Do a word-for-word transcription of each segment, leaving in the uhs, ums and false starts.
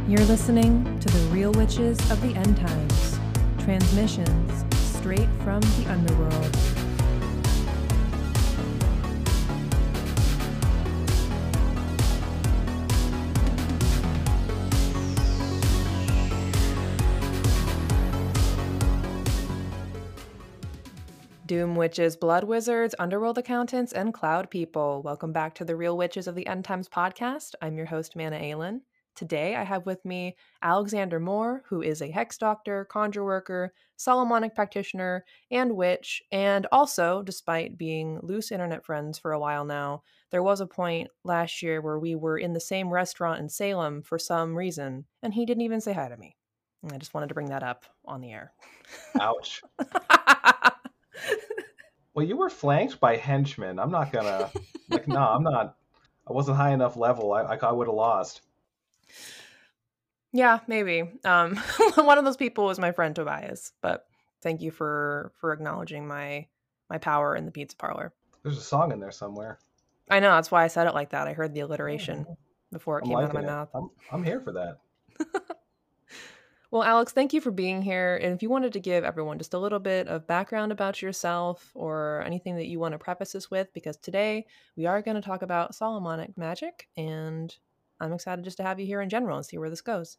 You're listening to the Real Witches of the End Times, transmissions straight from the underworld. Doom witches, blood wizards, underworld accountants, and cloud people. Welcome back to the Real Witches of the End Times podcast. I'm your host, Mana Aylin. Today, I have with me Alexander Moore, who is a hex doctor, conjure worker, Solomonic practitioner, and witch. And also, despite being loose internet friends for a while now, there was a point last year where we were in the same restaurant in Salem for some reason, and he didn't even say hi to me. And I just wanted to bring that up on the air. Ouch. Well, you were flanked by henchmen. I'm not gonna, like, no, I'm not, I wasn't high enough level. I, I, I would have lost. Yeah, maybe. Um, one of those people was my friend Tobias, but thank you for, for acknowledging my, my power in the pizza parlor. There's a song in there somewhere. I know, that's why I said it like that. I heard the alliteration oh, before it I'm came out of my it. mouth. I'm, I'm here for that. Well, Alex, thank you for being here. And if you wanted to give everyone just a little bit of background about yourself or anything that you want to preface this with, because today we are going to talk about Solomonic magic, and I'm excited just to have you here in general and see where this goes.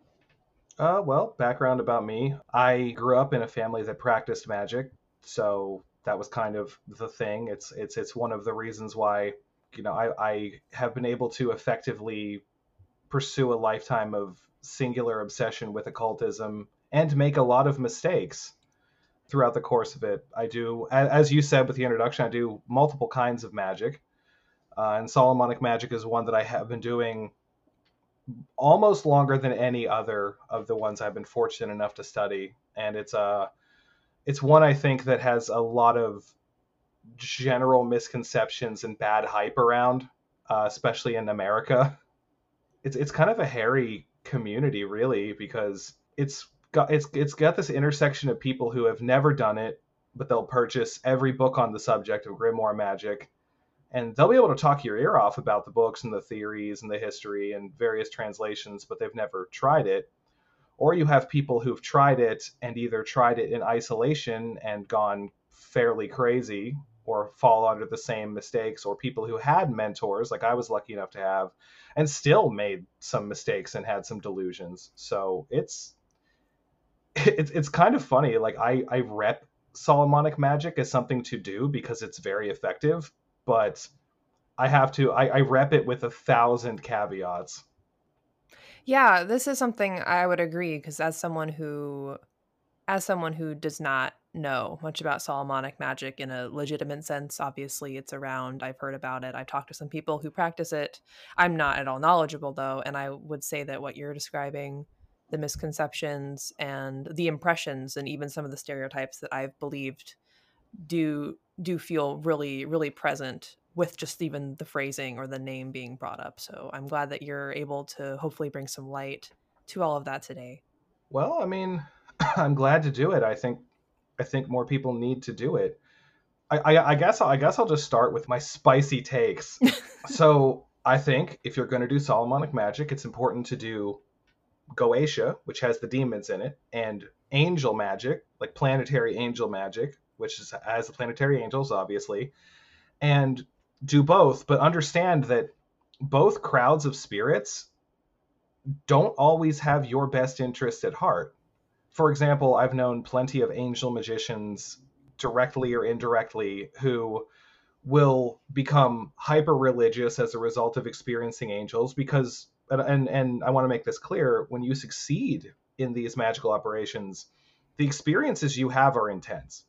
Uh, well, background about me. I grew up in a family that practiced magic, so that was kind of the thing. It's it's it's one of the reasons why, you know, I, I have been able to effectively pursue a lifetime of singular obsession with occultism and make a lot of mistakes throughout the course of it. I do, as you said with the introduction, I do multiple kinds of magic. Uh, and Solomonic magic is one that I have been doing almost longer than any other of the ones I've been fortunate enough to study. And it's uh, it's one I think that has a lot of general misconceptions and bad hype around, uh, especially in America. It's it's kind of a hairy community, really, because it's got it's it's got this intersection of people who have never done it, but they'll purchase every book on the subject of grimoire magic, and they'll be able to talk your ear off about the books and the theories and the history and various translations, but they've never tried it. Or you have people who've tried it and either tried it in isolation and gone fairly crazy, or fall under the same mistakes, or people who had mentors, like I was lucky enough to have, and still made some mistakes and had some delusions. So it's it's it's kind of funny. Like I, I rep Solomonic magic as something to do because it's very effective, but I have to I, I rep it with a thousand caveats. Yeah, this is something I would agree, because as someone who as someone who does not know much about Solomonic magic in a legitimate sense, obviously it's around, I've heard about it, I've talked to some people who practice it. I'm not at all knowledgeable though, and I would say that what you're describing, the misconceptions and the impressions and even some of the stereotypes that I've believed do do feel really, really present with just even the phrasing or the name being brought up. So I'm glad that you're able to hopefully bring some light to all of that today. Well, I mean, I'm glad to do it. I think I think more people need to do it. I, I, I guess I guess I'll just start with my spicy takes. So I think if you're going to do Solomonic magic, it's important to do Goetia, which has the demons in it, and angel magic, like planetary angel magic, which is, has the planetary angels, obviously, and do both. But understand that both crowds of spirits don't always have your best interest at heart. For example, I've known plenty of angel magicians, directly or indirectly, who will become hyper-religious as a result of experiencing angels because, and, and I want to make this clear, when you succeed in these magical operations, the experiences you have are intense.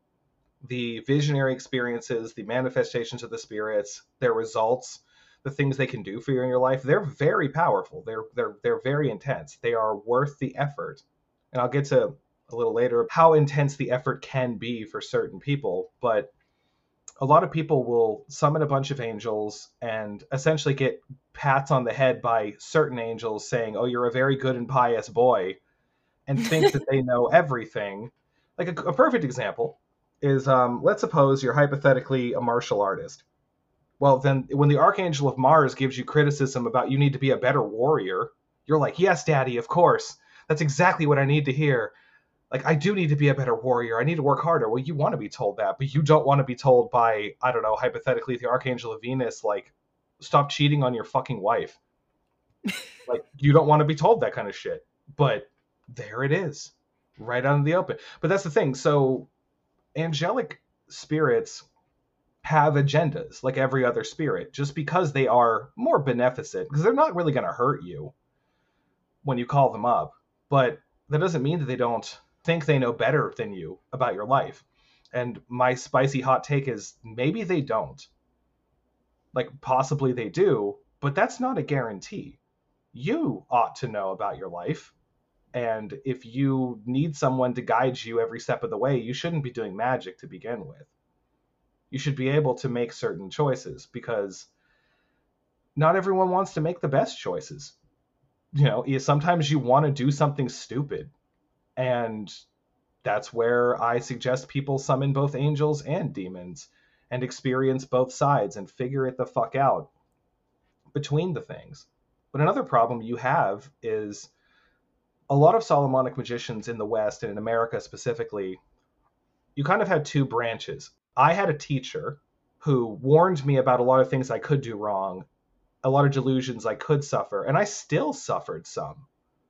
The visionary experiences, the manifestations of the spirits, their results, the things they can do for you in your life, they're very powerful. They're they're they're very intense. They are worth the effort. And I'll get to a little later how intense the effort can be for certain people. But a lot of people will summon a bunch of angels and essentially get pats on the head by certain angels saying, oh, you're a very good and pious boy, and think that they know everything. Like a, a perfect example is, um, let's suppose you're hypothetically a martial artist. Well, then when the Archangel of Mars gives you criticism about you need to be a better warrior, You're like, yes, daddy, of course. That's exactly what I need to hear. Like, I do need to be a better warrior. I need to work harder. Well, you want to be told that, but you don't want to be told by, I don't know, hypothetically, the Archangel of Venus, like, stop cheating on your fucking wife. Like, you don't want to be told that kind of shit. But there it is, right out in the open. But that's the thing. So angelic spirits have agendas like every other spirit, just because they are more beneficent, because they're not really going to hurt you when you call them up. But that doesn't mean that they don't think they know better than you about your life. And my spicy hot take is maybe they don't. Like, possibly they do, but that's not a guarantee. You ought to know about your life. And if you need someone to guide you every step of the way, you shouldn't be doing magic to begin with. You should be able to make certain choices, because not everyone wants to make the best choices. You know, sometimes you want to do something stupid. And that's where I suggest people summon both angels and demons and experience both sides and figure it the fuck out between the things. But another problem you have is a lot of Solomonic magicians in the West, and in America specifically, you kind of had two branches. I had a teacher who warned me about a lot of things I could do wrong, a lot of delusions I could suffer, and I still suffered some.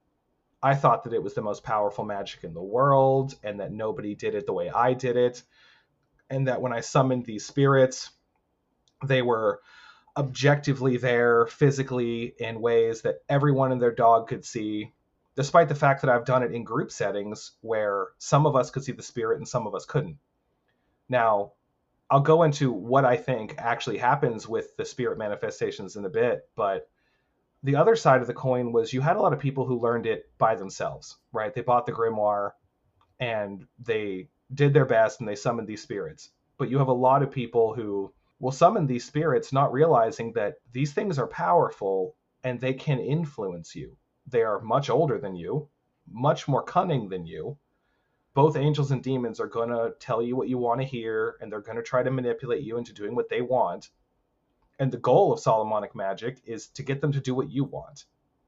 I thought that it was the most powerful magic in the world, and that nobody did it the way I did it, and that when I summoned these spirits, they were objectively there physically in ways that everyone and their dog could see, despite the fact that I've done it in group settings where some of us could see the spirit and some of us couldn't. Now, I'll go into what I think actually happens with the spirit manifestations in a bit, but the other side of the coin was you had a lot of people who learned it by themselves, right? They bought the grimoire and they did their best and they summoned these spirits. But you have a lot of people who will summon these spirits not realizing that these things are powerful and they can influence you. They are much older than you, much more cunning than you. Both angels and demons are going to tell you what you want to hear, and they're going to try to manipulate you into doing what they want. And the goal of Solomonic magic is to get them to do what you want,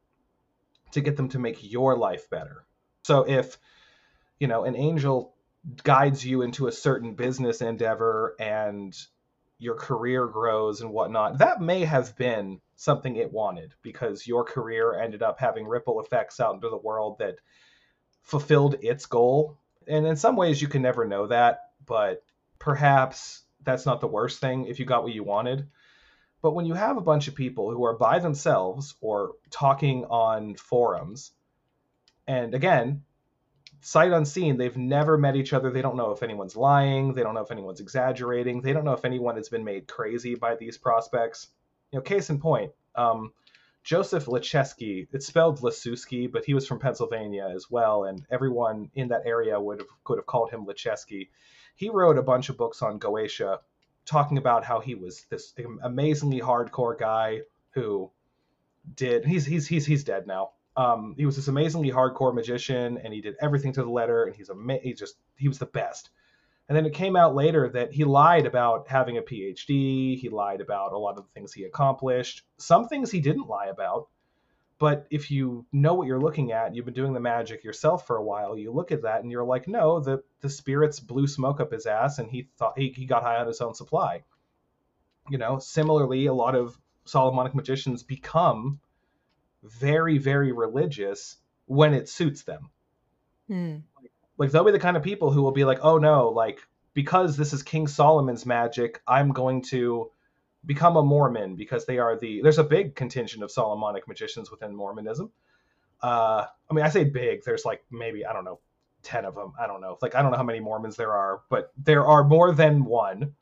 to get them to make your life better. So if, you know, an angel guides you into a certain business endeavor and your career grows and whatnot, that may have been something it wanted, because your career ended up having ripple effects out into the world that fulfilled its goal. And in some ways you can never know that, but perhaps that's not the worst thing if you got what you wanted. But when you have a bunch of people who are by themselves or talking on forums, and again, sight unseen, they've never met each other. They don't know if anyone's lying. They don't know if anyone's exaggerating. They don't know if anyone has been made crazy by these prospects. You know, case in point, um, Joseph Leszewski, it's spelled Lasuski, but he was from Pennsylvania as well, and everyone in that area would have could have called him Leszewski. He wrote a bunch of books on Goetia, talking about how he was this amazingly hardcore guy who did he's he's he's he's dead now. Um, he was this amazingly hardcore magician, and he did everything to the letter, and he's a he just he was the best. And then it came out later that he lied about having a P H D. He lied about a lot of the things he accomplished. Some things he didn't lie about. But if you know what you're looking at, you've been doing the magic yourself for a while, you look at that and you're like, no, the, the spirits blew smoke up his ass and he thought he, he got high on his own supply. You know, similarly, a lot of Solomonic magicians become very, very religious when it suits them. Hmm. Like, they'll be the kind of people who will be like, oh no, like, because this is King Solomon's magic, I'm going to become a Mormon, because they are the, there's a big contingent of Solomonic magicians within Mormonism. Uh, I mean, I say big, there's like maybe, I don't know, ten of them. I don't know. Like, I don't know how many Mormons there are, but there are more than one.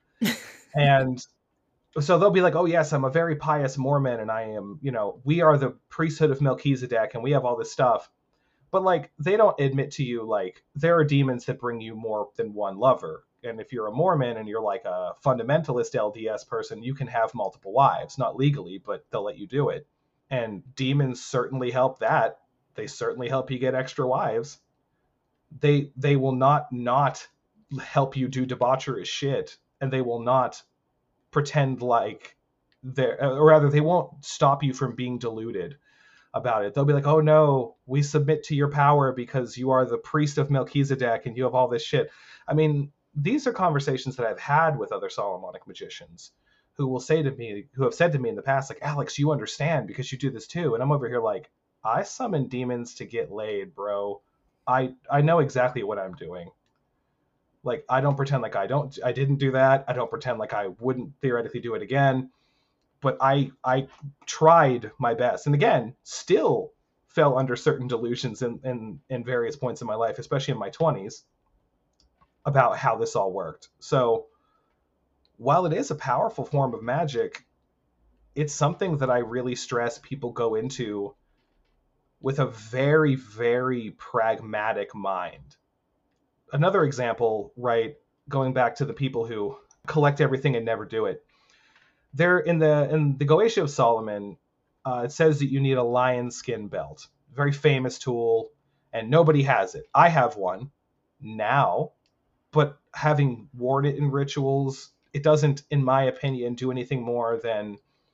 And so they'll be like, oh yes, I'm a very pious Mormon, and I am, you know, we are the priesthood of Melchizedek, and we have all this stuff. But like, they don't admit to you, like, there are demons that bring you more than one lover. And if you're a Mormon and you're like a fundamentalist L D S person, you can have multiple wives, not legally, but they'll let you do it. And demons certainly help that. They certainly help you get extra wives. They they will not not help you do debaucherous shit, and they will not pretend like they're, or rather, they won't stop you from being deluded about it. They'll be like, oh no, we submit to your power because you are the priest of Melchizedek and you have all this shit. I mean, these are conversations that I've had with other Solomonic magicians who will say to me, who have said to me in the past, like, Alex, you understand because you do this too. And I'm over here like, I summon demons to get laid, bro. I I know exactly what I'm doing. Like, I don't pretend like I don't I didn't do that. I don't pretend like I wouldn't theoretically do it again. But I I tried my best. And again, still fell under certain delusions in, in, in various points in my life, especially in my twenties, about how this all worked. So while it is a powerful form of magic, it's something that I really stress people go into with a very, very pragmatic mind. Another example, right, going back to the people who collect everything and never do it. There in the in the Goetia of Solomon, uh, it says that you need a lion skin belt, very famous tool, and nobody has it. I have one now, but having worn it in rituals, it doesn't, in my opinion, do anything more than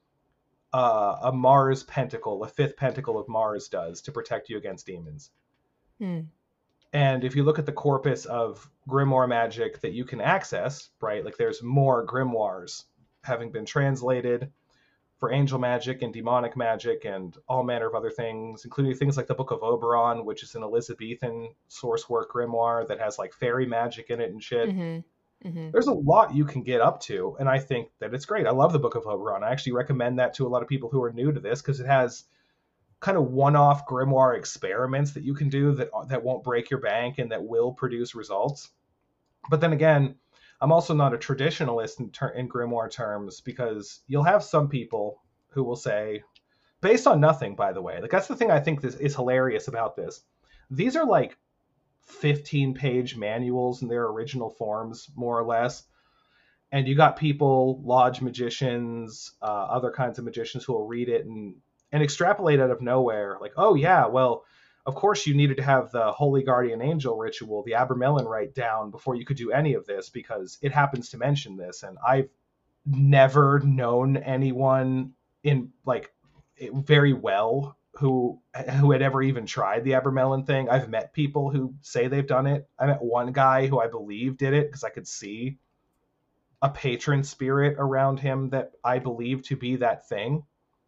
uh, a Mars pentacle, a fifth pentacle of Mars does to protect you against demons. Hmm. And if you look at the corpus of grimoire magic that you can access, right, like there's more grimoires having been translated for angel magic and demonic magic and all manner of other things, including things like the Book of Oberon, which is an Elizabethan source work grimoire that has like fairy magic in it and shit. Mm-hmm. Mm-hmm. There's a lot you can get up to, and I think that it's great. I love the Book of Oberon. I actually recommend that to a lot of people who are new to this because it has kind of one-off grimoire experiments that you can do that that won't break your bank and that will produce results. But then again, I'm also not a traditionalist in, ter- in grimoire terms because you'll have some people who will say, based on nothing, by the way, like that's the thing I think this is hilarious about this. These are like fifteen page manuals in their original forms, more or less. And you got people, lodge magicians, uh, other kinds of magicians who will read it and, and extrapolate out of nowhere. Like, oh yeah, well, of course you needed to have the Holy Guardian Angel ritual, the Abramelin rite down before you could do any of this because it happens to mention this. And I've never known anyone in like very well who who had ever even tried the Abramelin thing. I've met people who say they've done it. I met one guy who I believe did it because I could see a patron spirit around him that I believe to be that thing.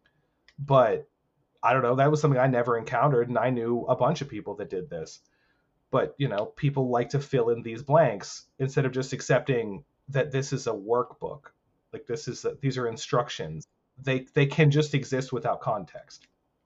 But I don't know, that was something I never encountered, and I knew a bunch of people that did this. But, you know, people like to fill in these blanks instead of just accepting that this is a workbook. Like this is these are instructions. They they can just exist without context.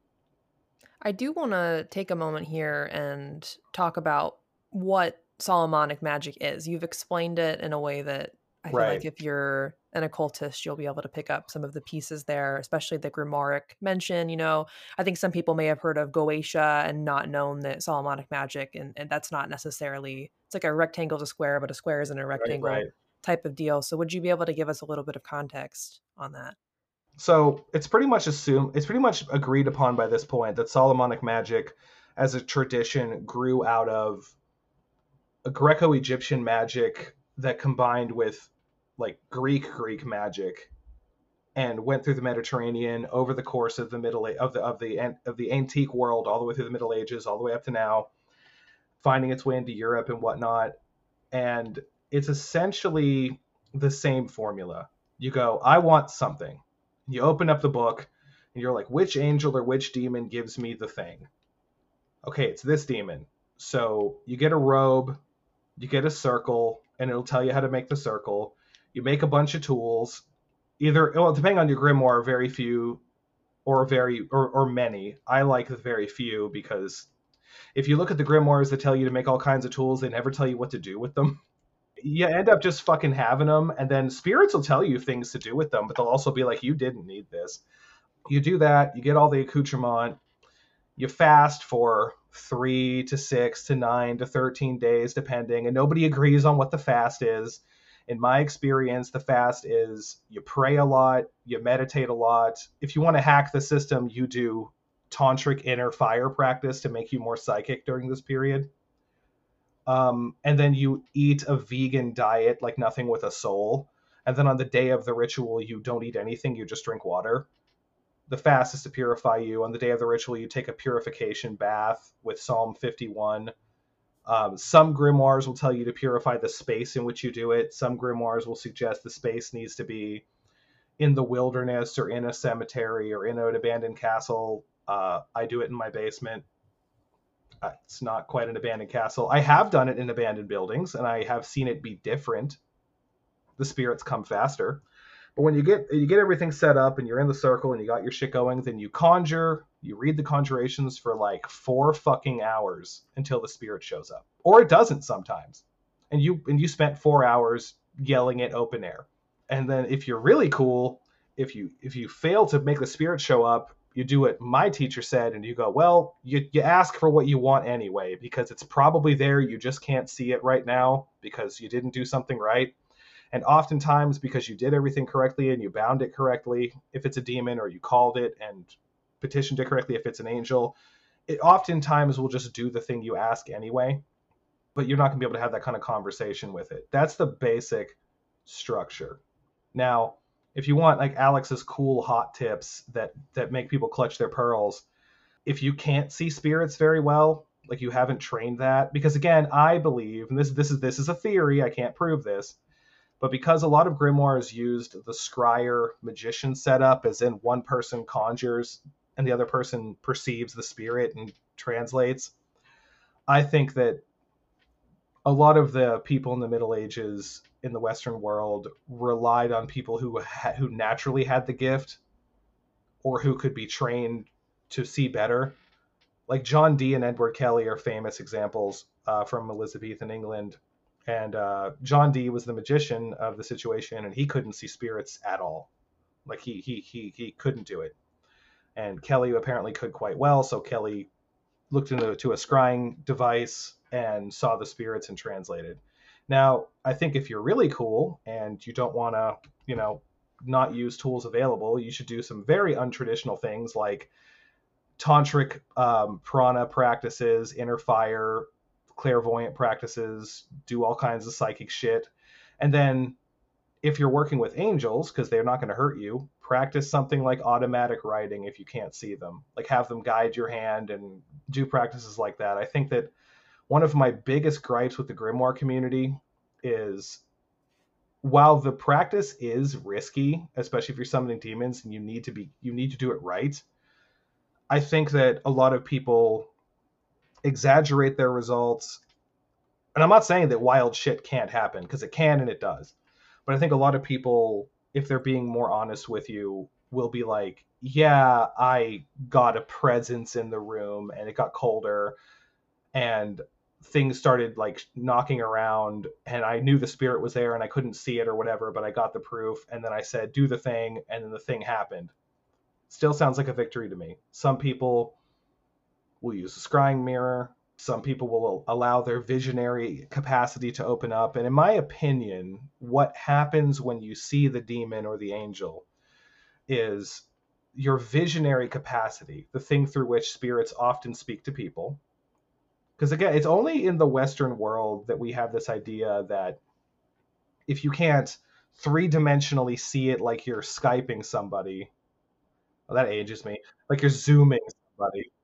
I do want to take a moment here and talk about what Solomonic magic is. You've explained it in a way that I feel Right. like if you're an occultist, you'll be able to pick up some of the pieces there, especially the Grimoire mention. You know, I think some people may have heard of Goetia and not known that Solomonic magic, and, and that's not necessarily, it's like a rectangle is a square, but a square isn't a Right, rectangle right. type of deal. So would you be able to give us a little bit of context on that? So it's pretty much assumed, it's pretty much agreed upon by this point that Solomonic magic as a tradition grew out of a Greco-Egyptian magic that combined with like Greek Greek magic and went through the Mediterranean over the course of the middle of the of the of the antique world all the way through the Middle Ages, all the way up to now, finding its way into Europe and whatnot. And it's essentially the same formula. You go, I want something. You open up the book and you're like, which angel or which demon gives me the thing? Okay, it's this demon. So you get a robe, you get a circle, and it'll tell you how to make the circle. You make a bunch of tools. Either, well, depending on your grimoire, very few or very or, or many. I like the very few because if you look at the grimoires that tell you to make all kinds of tools, they never tell you what to do with them. You end up just fucking having them, and then spirits will tell you things to do with them, but they'll also be like, you didn't need this. You do that, you get all the accoutrement, you fast for three to six to nine to thirteen days, depending, and nobody agrees on what the fast is. In my experience, the fast is you pray a lot, you meditate a lot. If you want to hack the system, you do tantric inner fire practice to make you more psychic during this period. Um, and then you eat a vegan diet like nothing with a soul. And then on the day of the ritual, you don't eat anything, you just drink water. the fast is to purify you. On the day of the ritual, you take a purification bath with Psalm fifty-one. Um, some grimoires will tell you to purify the space in which you do it. Some grimoires will suggest the space needs to be in the wilderness or in a cemetery or in an abandoned castle. Uh, I do it in my basement. Uh, it's not quite an abandoned castle. I have done it in abandoned buildings, and I have seen it be different. The spirits come faster. But when you get you get everything set up and you're in the circle and you got your shit going, then you conjure, you read the conjurations for like four fucking hours until the spirit shows up. Or it doesn't sometimes. And you and you spent four hours yelling it open air. And then if you're really cool, if you if you fail to make the spirit show up, you do what my teacher said and you go, well, you, you ask for what you want anyway, because it's probably there. You just can't see it right now because you didn't do something right. And oftentimes, because you did everything correctly and you bound it correctly, if it's a demon, or you called it and petitioned it correctly, if it's an angel, it oftentimes will just do the thing you ask anyway. But you're not going to be able to have that kind of conversation with it. That's the basic structure. Now, if you want like Alex's cool hot tips that, that make people clutch their pearls, if you can't see spirits very well, like you haven't trained that, because again, I believe, and this this is this is a theory, I can't prove this, but because a lot of grimoires used the scryer magician setup, as in one person conjures and the other person perceives the spirit and translates, I think that a lot of the people in the Middle Ages in the Western world relied on people who ha- who naturally had the gift or who could be trained to see better. Like John Dee and Edward Kelly are famous examples uh, from Elizabethan England. And uh, John Dee was the magician of the situation, and he couldn't see spirits at all. Like he he he he couldn't do it. And Kelly apparently could quite well, so Kelly looked into to a scrying device and saw the spirits and translated. Now, I think if you're really cool and you don't want to, you know, not use tools available, you should do some very untraditional things like tantric um, prana practices, inner fire, clairvoyant practices, do all kinds of psychic shit. And then if you're working with angels, because they're not going to hurt you, practice something like automatic writing if you can't see them. Like have them guide your hand and do practices like that. I think that one of my biggest gripes with the grimoire community is, while the practice is risky, especially if you're summoning demons and you need to be you need to do it right, I think that a lot of people exaggerate their results. And I'm not saying that wild shit can't happen, because it can and it does. But I think a lot of people, if they're being more honest with you, will be like, yeah, I got a presence in the room and it got colder and things started like knocking around and I knew the spirit was there and I couldn't see it or whatever, but I got the proof. And then I said, do the thing. And then the thing happened. Still sounds like a victory to me. Some people will use a scrying mirror. Some people will allow their visionary capacity to open up. And in my opinion, what happens when you see the demon or the angel is your visionary capacity, the thing through which spirits often speak to people. Because again, it's only in the Western world that we have this idea that if you can't three-dimensionally see it like you're Skyping somebody, well, that ages me, like you're Zooming somebody,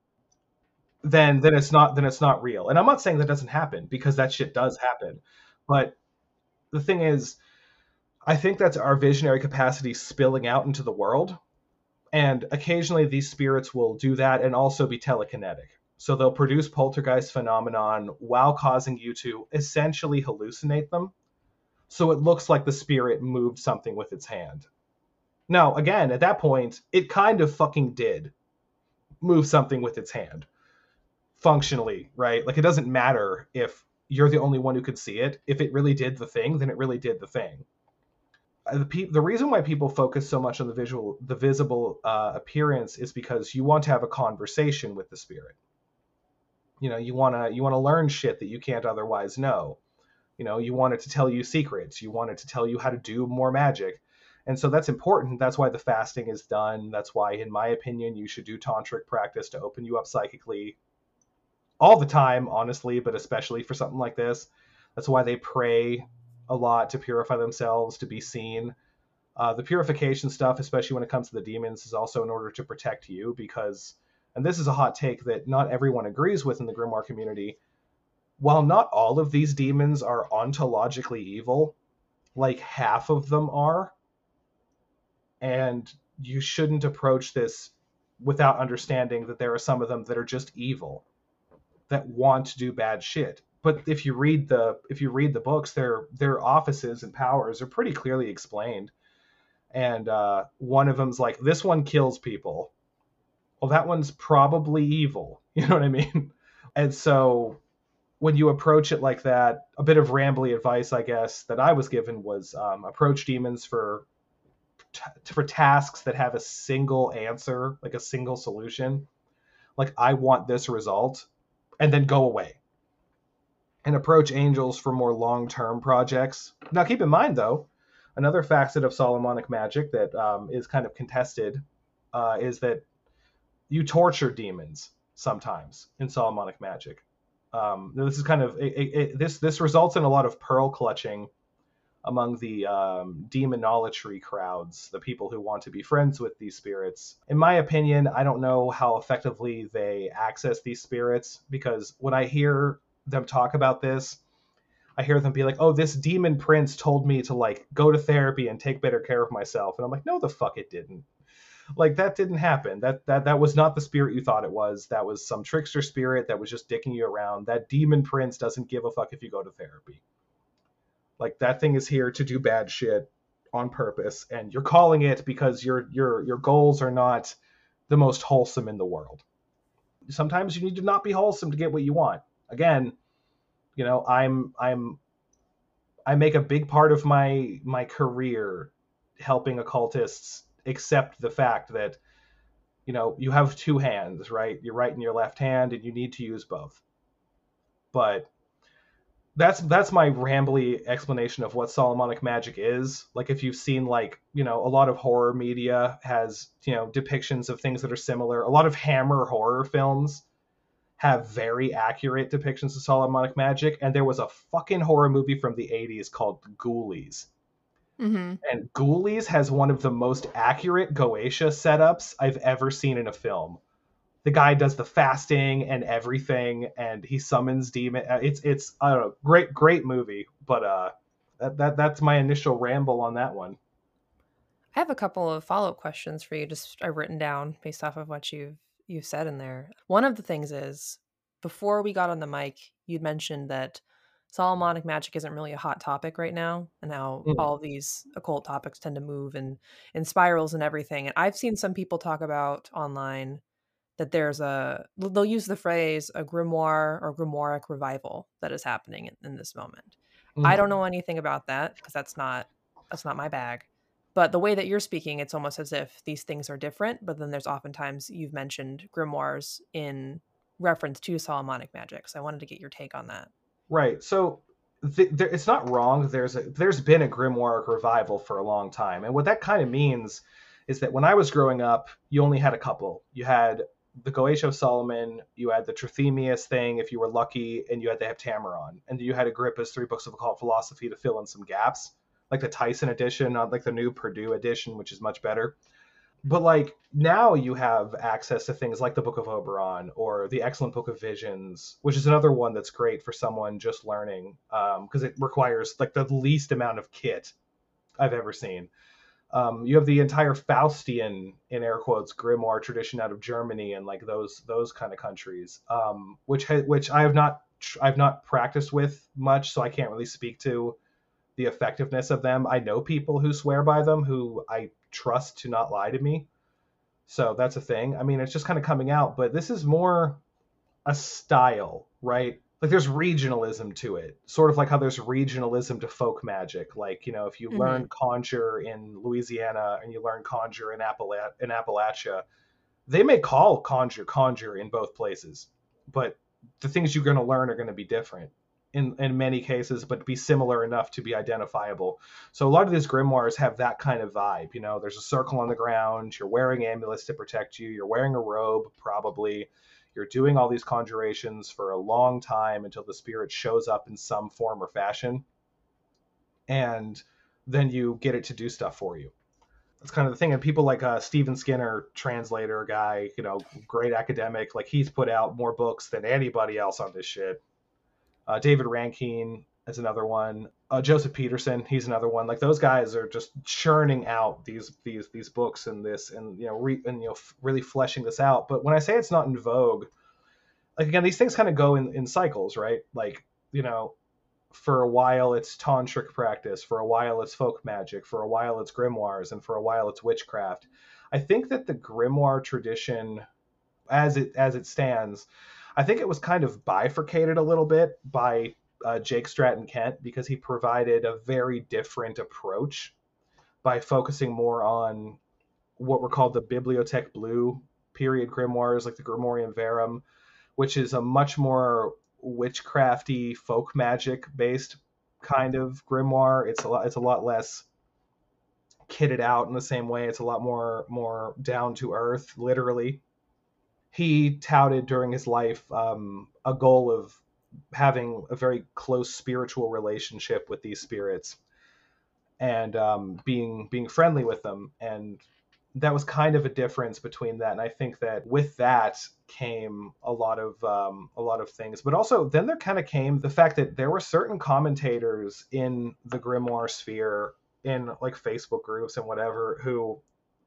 then then it's not then it's not real. And I'm not saying that doesn't happen, because that shit does happen. But the thing is, I think that's our visionary capacity spilling out into the world. And occasionally these spirits will do that and also be telekinetic. So they'll produce poltergeist phenomenon while causing you to essentially hallucinate them. So it looks like the spirit moved something with its hand. Now, again, at that point, it kind of fucking did move something with its hand. Functionally, right? Like, it doesn't matter if you're the only one who could see it. If it really did the thing, then it really did the thing. The, pe- the reason why people focus so much on the visual, the visible uh, appearance is because you want to have a conversation with the spirit. You know, you want to you want to learn shit that you can't otherwise know. You know, you want it to tell you secrets. You want it to tell you how to do more magic. And so that's important. That's why the fasting is done. That's why, in my opinion, you should do tantric practice to open you up psychically all the time, honestly, but especially for something like this. That's why they pray a lot to purify themselves, to be seen. Uh, the purification stuff, especially when it comes to the demons, is also in order to protect you because, and this is a hot take that not everyone agrees with in the Grimoire community, while not all of these demons are ontologically evil, like half of them are, and you shouldn't approach this without understanding that there are some of them that are just evil, that want to do bad shit. But if you read the if you read the books, their their offices and powers are pretty clearly explained. And uh, one of them's like, this one kills people. Well, that one's probably evil. You know what I mean? And so when you approach it like that, a bit of rambly advice, I guess, that I was given was um, approach demons for t- for tasks that have a single answer, like a single solution. Like, I want this result, and then go away. And approach angels for more long-term projects. Now, keep in mind, though, another facet of Solomonic magic that um, is kind of contested uh, is that you torture demons sometimes in Solomonic magic. Um, this is kind of it, it, this this results in a lot of pearl clutching among the um, demonolatry crowds, the people who want to be friends with these spirits. In my opinion, I don't know how effectively they access these spirits, because when I hear them talk about this, I hear them be like, oh, this demon prince told me to like go to therapy and take better care of myself. And I'm like, no, the fuck it didn't. Like, that didn't happen. That that that was not the spirit you thought it was. That was some trickster spirit that was just dicking you around. That demon prince doesn't give a fuck if you go to therapy. Like, that thing is here to do bad shit on purpose, and you're calling it because your your your goals are not the most wholesome in the world. Sometimes you need to not be wholesome to get what you want. Again, you know, I'm I'm I make a big part of my my career helping occultists accept the fact that, you know, you have two hands, right? Your right and your left hand, and you need to use both. But that's that's my rambly explanation of what Solomonic magic is. Like, if you've seen, like, you know, a lot of horror media has, you know, depictions of things that are similar. A lot of Hammer horror films have very accurate depictions of Solomonic magic, and there was a fucking horror movie from the eighties called Ghoulies. Mm-hmm. And Ghoulies has one of the most accurate Goetia setups I've ever seen in a film. The guy does the fasting and everything, and he summons demon. It's it's I don't know, great great movie, but uh, that, that that's my initial ramble on that one. I have a couple of follow-up questions for you, just I've written down based off of what you've you've said in there. One of the things is, before we got on the mic, you'd mentioned that Solomonic magic isn't really a hot topic right now, and how Mm. all of these occult topics tend to move in in spirals and everything. And I've seen some people talk about online that there's a they'll use the phrase a grimoire or grimoiric revival that is happening in, in this moment. I Mm. don't know anything about that because that's not that's not my bag. But the way that you're speaking, it's almost as if these things are different, but then there's oftentimes you've mentioned grimoires in reference to Solomonic magic. So I wanted to get your take on that. Right. So th- there, it's not wrong. There's a, there's been a grimoire revival for a long time, and what that kind of means is that when I was growing up, you only had a couple. You had the Goetia of Solomon, you had the Trithemius thing if you were lucky, and you had the Heptameron, and you had Agrippa's Three Books of Occult Philosophy to fill in some gaps, like the Tyson edition, not like the new Purdue edition, which is much better. But like, now you have access to things like the Book of Oberon or the excellent Book of Visions, which is another one that's great for someone just learning, because um, it requires like the least amount of kit I've ever seen. Um, you have the entire Faustian, in air quotes, grimoire tradition out of Germany and like those those kind of countries, um, which ha- which I have not I've not practiced with much, so I can't really speak to the effectiveness of them. I know people who swear by them who I trust to not lie to me. So that's a thing. I mean, it's just kind of coming out, but this is more a style, right? Like, there's regionalism to it, sort of like how there's regionalism to folk magic. Like, you know, if you Mm-hmm. learn conjure in Louisiana and you learn conjure in, Appala- in Appalachia, they may call conjure conjure in both places, but the things you're going to learn are going to be different in in many cases, but be similar enough to be identifiable. So a lot of these grimoires have that kind of vibe. You know, there's a circle on the ground, you're wearing amulets to protect you, you're wearing a robe probably, you're doing all these conjurations for a long time until the spirit shows up in some form or fashion, and then you get it to do stuff for you. That's kind of the thing. And people like uh, Stephen Skinner, translator guy, you know, great academic, like he's put out more books than anybody else on this shit. Uh, David Rankine is another one. Uh, Joseph Peterson, he's another one. Like those guys are just churning out these these these books and this and you know re, and you know f- really fleshing this out. But when I say it's not in vogue, like again, these things kind of go in in cycles, right? Like you know, for a while it's tantric practice, for a while it's folk magic, for a while it's grimoires, and for a while it's witchcraft. I think that the grimoire tradition, as it as it stands, I think it was kind of bifurcated a little bit by uh, Jake Stratton Kent because he provided a very different approach by focusing more on what were called the Bibliothèque Bleue period grimoires, like the Grimorium Verum, which is a much more witchcrafty folk magic based kind of grimoire. It's a lot. It's a lot less kitted out in the same way. It's a lot more more down to earth, literally. He touted during his life um, a goal of having a very close spiritual relationship with these spirits and um, being being friendly with them, and that was kind of a difference between that. And I think that with that came a lot of um, a lot of things, but also then there kind of came the fact that there were certain commentators in the grimoire sphere, in like Facebook groups and whatever, who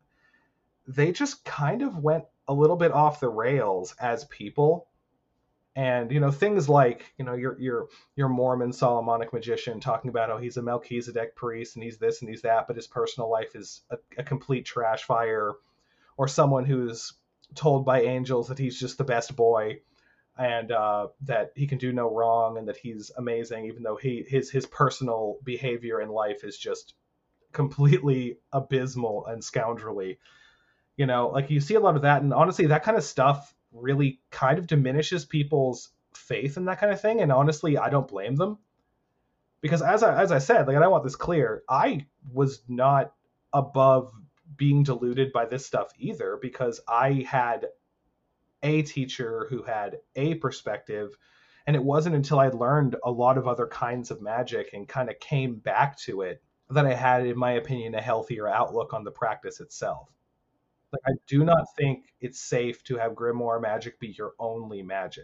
they just kind of went a little bit off the rails as people. And you know things like you know your your your Mormon Solomonic magician talking about how he's a Melchizedek priest and he's this and he's that, but his personal life is a, a complete trash fire, or someone who's told by angels that he's just the best boy and uh, that he can do no wrong and that he's amazing, even though he his his personal behavior in life is just completely abysmal and scoundrelly. You know, like you see a lot of that, and honestly, that kind of stuff really kind of diminishes people's faith in that kind of thing. And honestly, I don't blame them because, as I as I said, like I want this clear, I was not above being deluded by this stuff either, because I had a teacher who had a perspective, and it wasn't until I learned a lot of other kinds of magic and kind of came back to it that I had, in my opinion, a healthier outlook on the practice itself. Like I do not think it's safe to have grimoire magic be your only magic.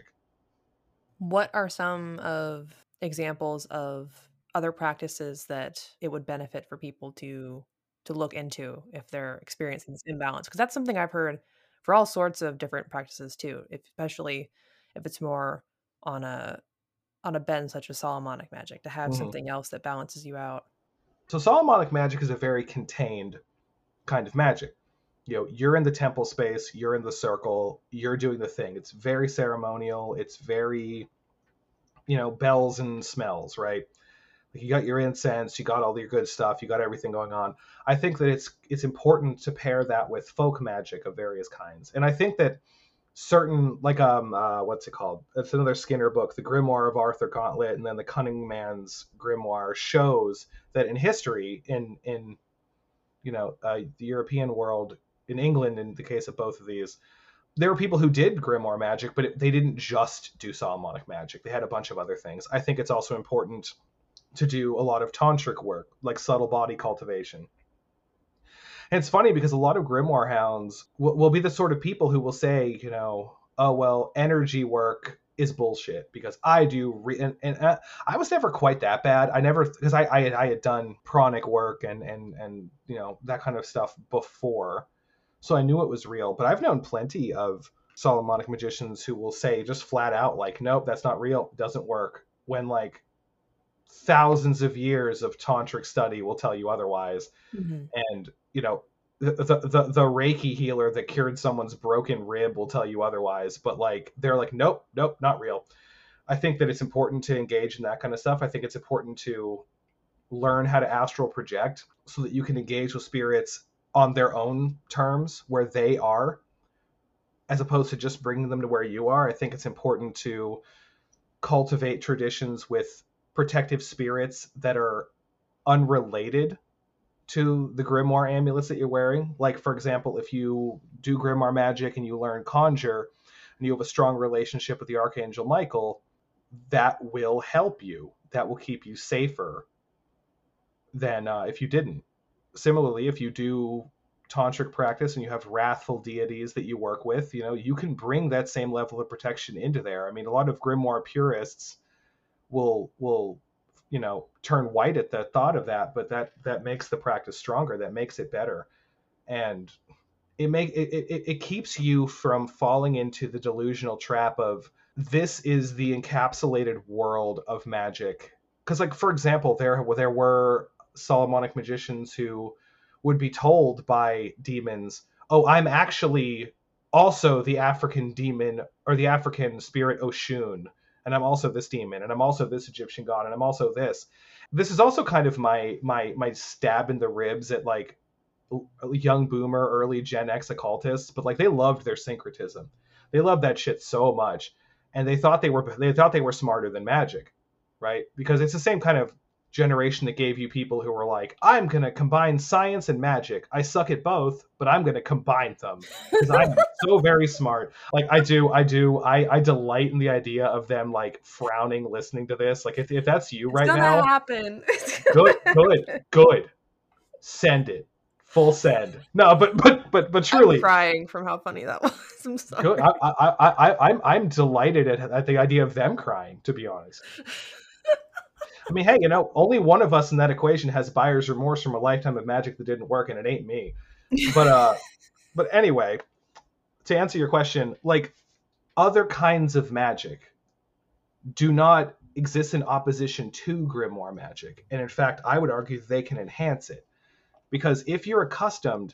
What are some of examples of other practices that it would benefit for people to to look into if they're experiencing this imbalance? Because that's something I've heard for all sorts of different practices too, if, especially if it's more on a on a bend such as Solomonic magic, to have Mm-hmm. something else that balances you out. So Solomonic magic is a very contained kind of magic. You know, you're in the temple space, you're in the circle, you're doing the thing. It's very ceremonial. It's very, you know, bells and smells, right? Like you got your incense, you got all your good stuff, you got everything going on. I think that it's it's important to pair that with folk magic of various kinds. And I think that certain like um uh what's it called? It's another Skinner book, The Grimoire of Arthur Gauntlet, and then The Cunning Man's Grimoire, shows that in history, in in you know uh, the European world, in England, in the case of both of these, there were people who did grimoire magic, but it, they didn't just do Solomonic magic. They had a bunch of other things. I think it's also important to do a lot of tantric work, like subtle body cultivation. And it's funny because a lot of grimoire hounds will, will be the sort of people who will say, you know, oh well, energy work is bullshit because I do, re- and, and uh, I was never quite that bad. I never, because I, I I had done pranic work and and and you know that kind of stuff before, so I knew it was real. But I've known plenty of Solomonic magicians who will say just flat out like, nope, that's not real, doesn't work. When like thousands of years of tantric study will tell you otherwise. Mhm. And you know the, the the the Reiki healer that cured someone's broken rib will tell you otherwise. But like they're like, nope, nope, not real. I think that it's important to engage in that kind of stuff. I think it's important to learn how to astral project so that you can engage with spirits on their own terms where they are, as opposed to just bringing them to where you are. I think it's important to cultivate traditions with protective spirits that are unrelated to the grimoire amulets that you're wearing. Like, for example, if you do grimoire magic and you learn conjure and you have a strong relationship with the Archangel Michael, that will help you. That will keep you safer than uh, if you didn't. Similarly, if you do tantric practice and you have wrathful deities that you work with, you know, you can bring that same level of protection into there. I mean, a lot of grimoire purists will will you know turn white at the thought of that, but that that makes the practice stronger, that makes it better. And it make it, it, it keeps you from falling into the delusional trap of this is the encapsulated world of magic. Because, like, for example, there there were Solomonic magicians who would be told by demons, oh, I'm actually also the African demon or the African spirit Oshun, and I'm also this demon, and I'm also this Egyptian god, and I'm also this. This is also kind of my my my stab in the ribs at, like, young boomer, early Gen X occultists, but, like, they loved their syncretism. They loved that shit so much, and they thought they were they thought they were smarter than magic, right? Because it's the same kind of generation that gave you people who were like, I'm gonna combine science and magic. I suck at both, but I'm gonna combine them because I'm so very smart. Like, I do, I do, I I delight in the idea of them, like, frowning listening to this. Like, if if that's you It's right gonna now, happen. good, good, good. Send it. Full send. No, but but but but truly, I'm crying from how funny that was. I'm sorry. good. I I I, I I'm I'm delighted at, at the idea of them crying. To be honest, I mean, hey, you know, only one of us in that equation has buyer's remorse from a lifetime of magic that didn't work, and it ain't me. But uh, but anyway, to answer your question, like, other kinds of magic do not exist in opposition to grimoire magic, and in fact, I would argue they can enhance it. Because if you're accustomed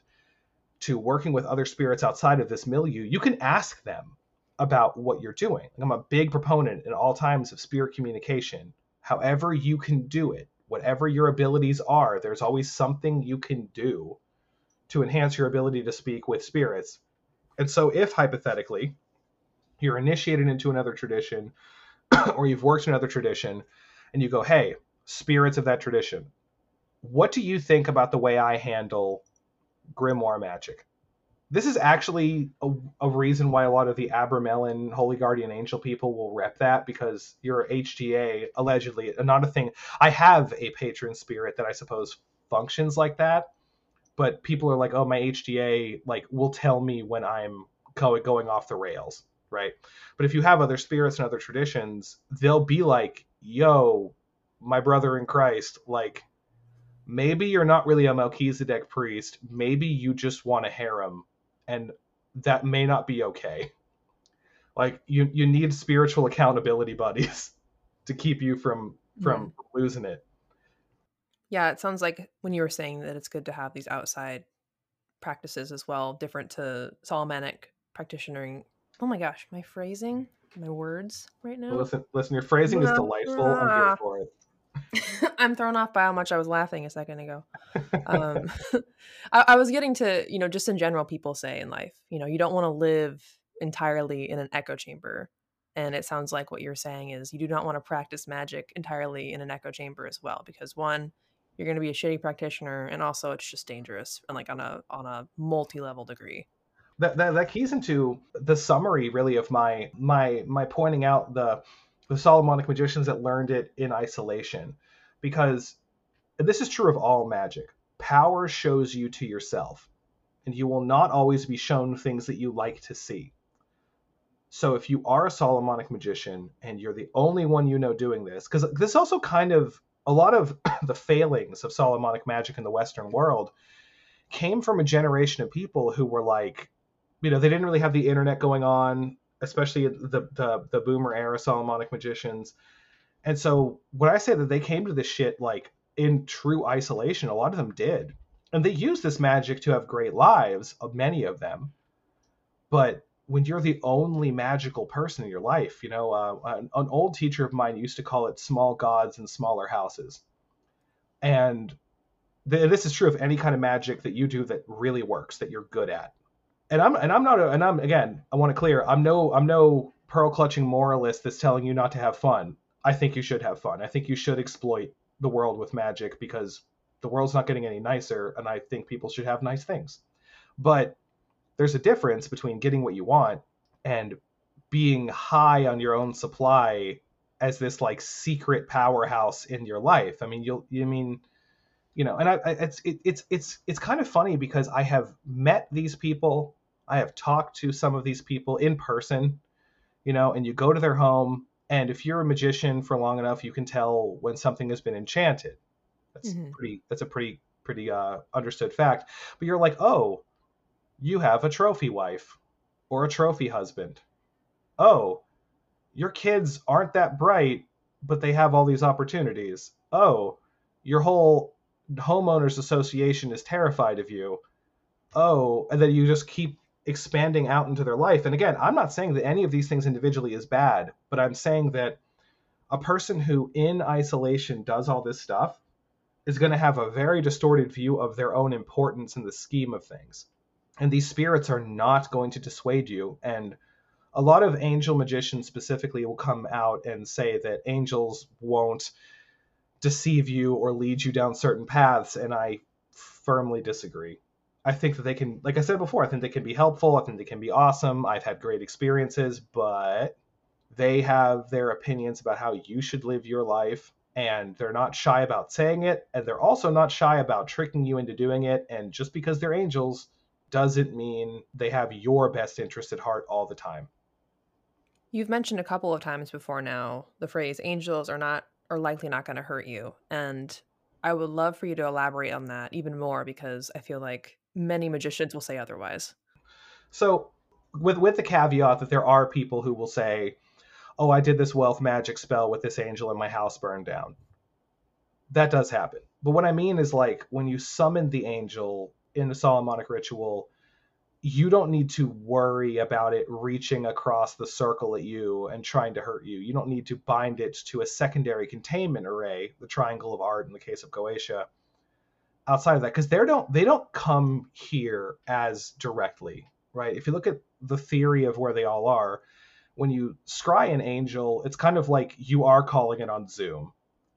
to working with other spirits outside of this milieu, you can ask them about what you're doing. I'm a big proponent in all times of spirit communication. However you can do it, whatever your abilities are, there's always something you can do to enhance your ability to speak with spirits. And so if, hypothetically, you're initiated into another tradition or you've worked in another tradition and you go, hey, spirits of that tradition, what do you think about the way I handle grimoire magic? This is actually a, a reason why a lot of the Abramelin Holy Guardian Angel people will rep that, because your H G A, allegedly, not a thing. I have a patron spirit that I suppose functions like that, but people are like, oh, my H G A, like, will tell me when I'm go- going off the rails, right? But if you have other spirits and other traditions, they'll be like, yo, my brother in Christ, like, maybe you're not really a Melchizedek priest. Maybe you just want a harem, and that may not be okay. Like, you you need spiritual accountability buddies to keep you from from mm. losing it. Yeah, it sounds like when you were saying that it's good to have these outside practices as well, different to Solomonic practitionering. Oh my gosh, my phrasing, my words right now. Well, listen, listen, your phrasing is delightful. I'm here for it. I'm thrown off by how much I was laughing a second ago. Um, I, I was getting to, you know, just in general, people say in life, you know, you don't want to live entirely in an echo chamber. And it sounds like what you're saying is you do not want to practice magic entirely in an echo chamber as well, because one, you're going to be a shitty practitioner, and also it's just dangerous, and like on a on a multi-level degree. That, that that keys into the summary, really, of my my my pointing out the the Solomonic magicians that learned it in isolation, because this is true of all magic. Power shows you to yourself, and you will not always be shown things that you like to see. So if you are a Solomonic magician and you're the only one you know doing this, because this is also kind of a lot of the failings of Solomonic magic in the Western world came from a generation of people who were like, you know, they didn't really have the internet going on, especially the the, the boomer era Solomonic magicians. And so when I say that they came to this shit like in true isolation, a lot of them did. And they used this magic to have great lives, many of them. But when you're the only magical person in your life, you know, uh, an, an old teacher of mine used to call it small gods in smaller houses. And th- this is true of any kind of magic that you do that really works, that you're good at. And I'm and I'm not a, and I'm again, I want to clear, I'm no I'm no pearl clutching moralist that's telling you not to have fun. I think you should have fun. I think you should exploit the world with magic, because the world's not getting any nicer, and I think people should have nice things. But there's a difference between getting what you want and being high on your own supply as this like secret powerhouse in your life. I mean, you'll, you mean, You know, and I, I it's it, it's it's it's kind of funny because I have met these people, I have talked to some of these people in person, you know, and you go to their home, and if you're a magician for long enough, you can tell when something has been enchanted. That's Hmm. pretty that's a pretty pretty uh, understood fact. But you're like, oh, you have a trophy wife or a trophy husband. Oh, your kids aren't that bright, but they have all these opportunities. Oh, your whole homeowners association is terrified of you. Oh, and then you just keep expanding out into their life. And again, I'm not saying that any of these things individually is bad, but I'm saying that a person who in isolation does all this stuff is going to have a very distorted view of their own importance in the scheme of things. And these spirits are not going to dissuade you. And a lot of angel magicians specifically will come out and say that angels won't deceive you or lead you down certain paths, and I firmly disagree. I think that they can, like I said before, I think they can be helpful. I think they can be awesome. I've had great experiences, but they have their opinions about how you should live your life, and they're not shy about saying it, and they're also not shy about tricking you into doing it. And just because they're angels doesn't mean they have your best interest at heart all the time. You've mentioned a couple of times before now the phrase angels are not are likely not going to hurt you. And I would love for you to elaborate on that even more because I feel like many magicians will say otherwise. So, with with the caveat that there are people who will say, "Oh, I did this wealth magic spell with this angel and my house burned down." That does happen. But what I mean is like when you summon the angel in the Solomonic ritual, you don't need to worry about it reaching across the circle at you and trying to hurt you. You don't need to bind it to a secondary containment array, the triangle of art in the case of Goetia. Outside of that, because they don't they don't come here as directly, right? If you look at the theory of where they all are, when you scry an angel, it's kind of like you are calling it on Zoom,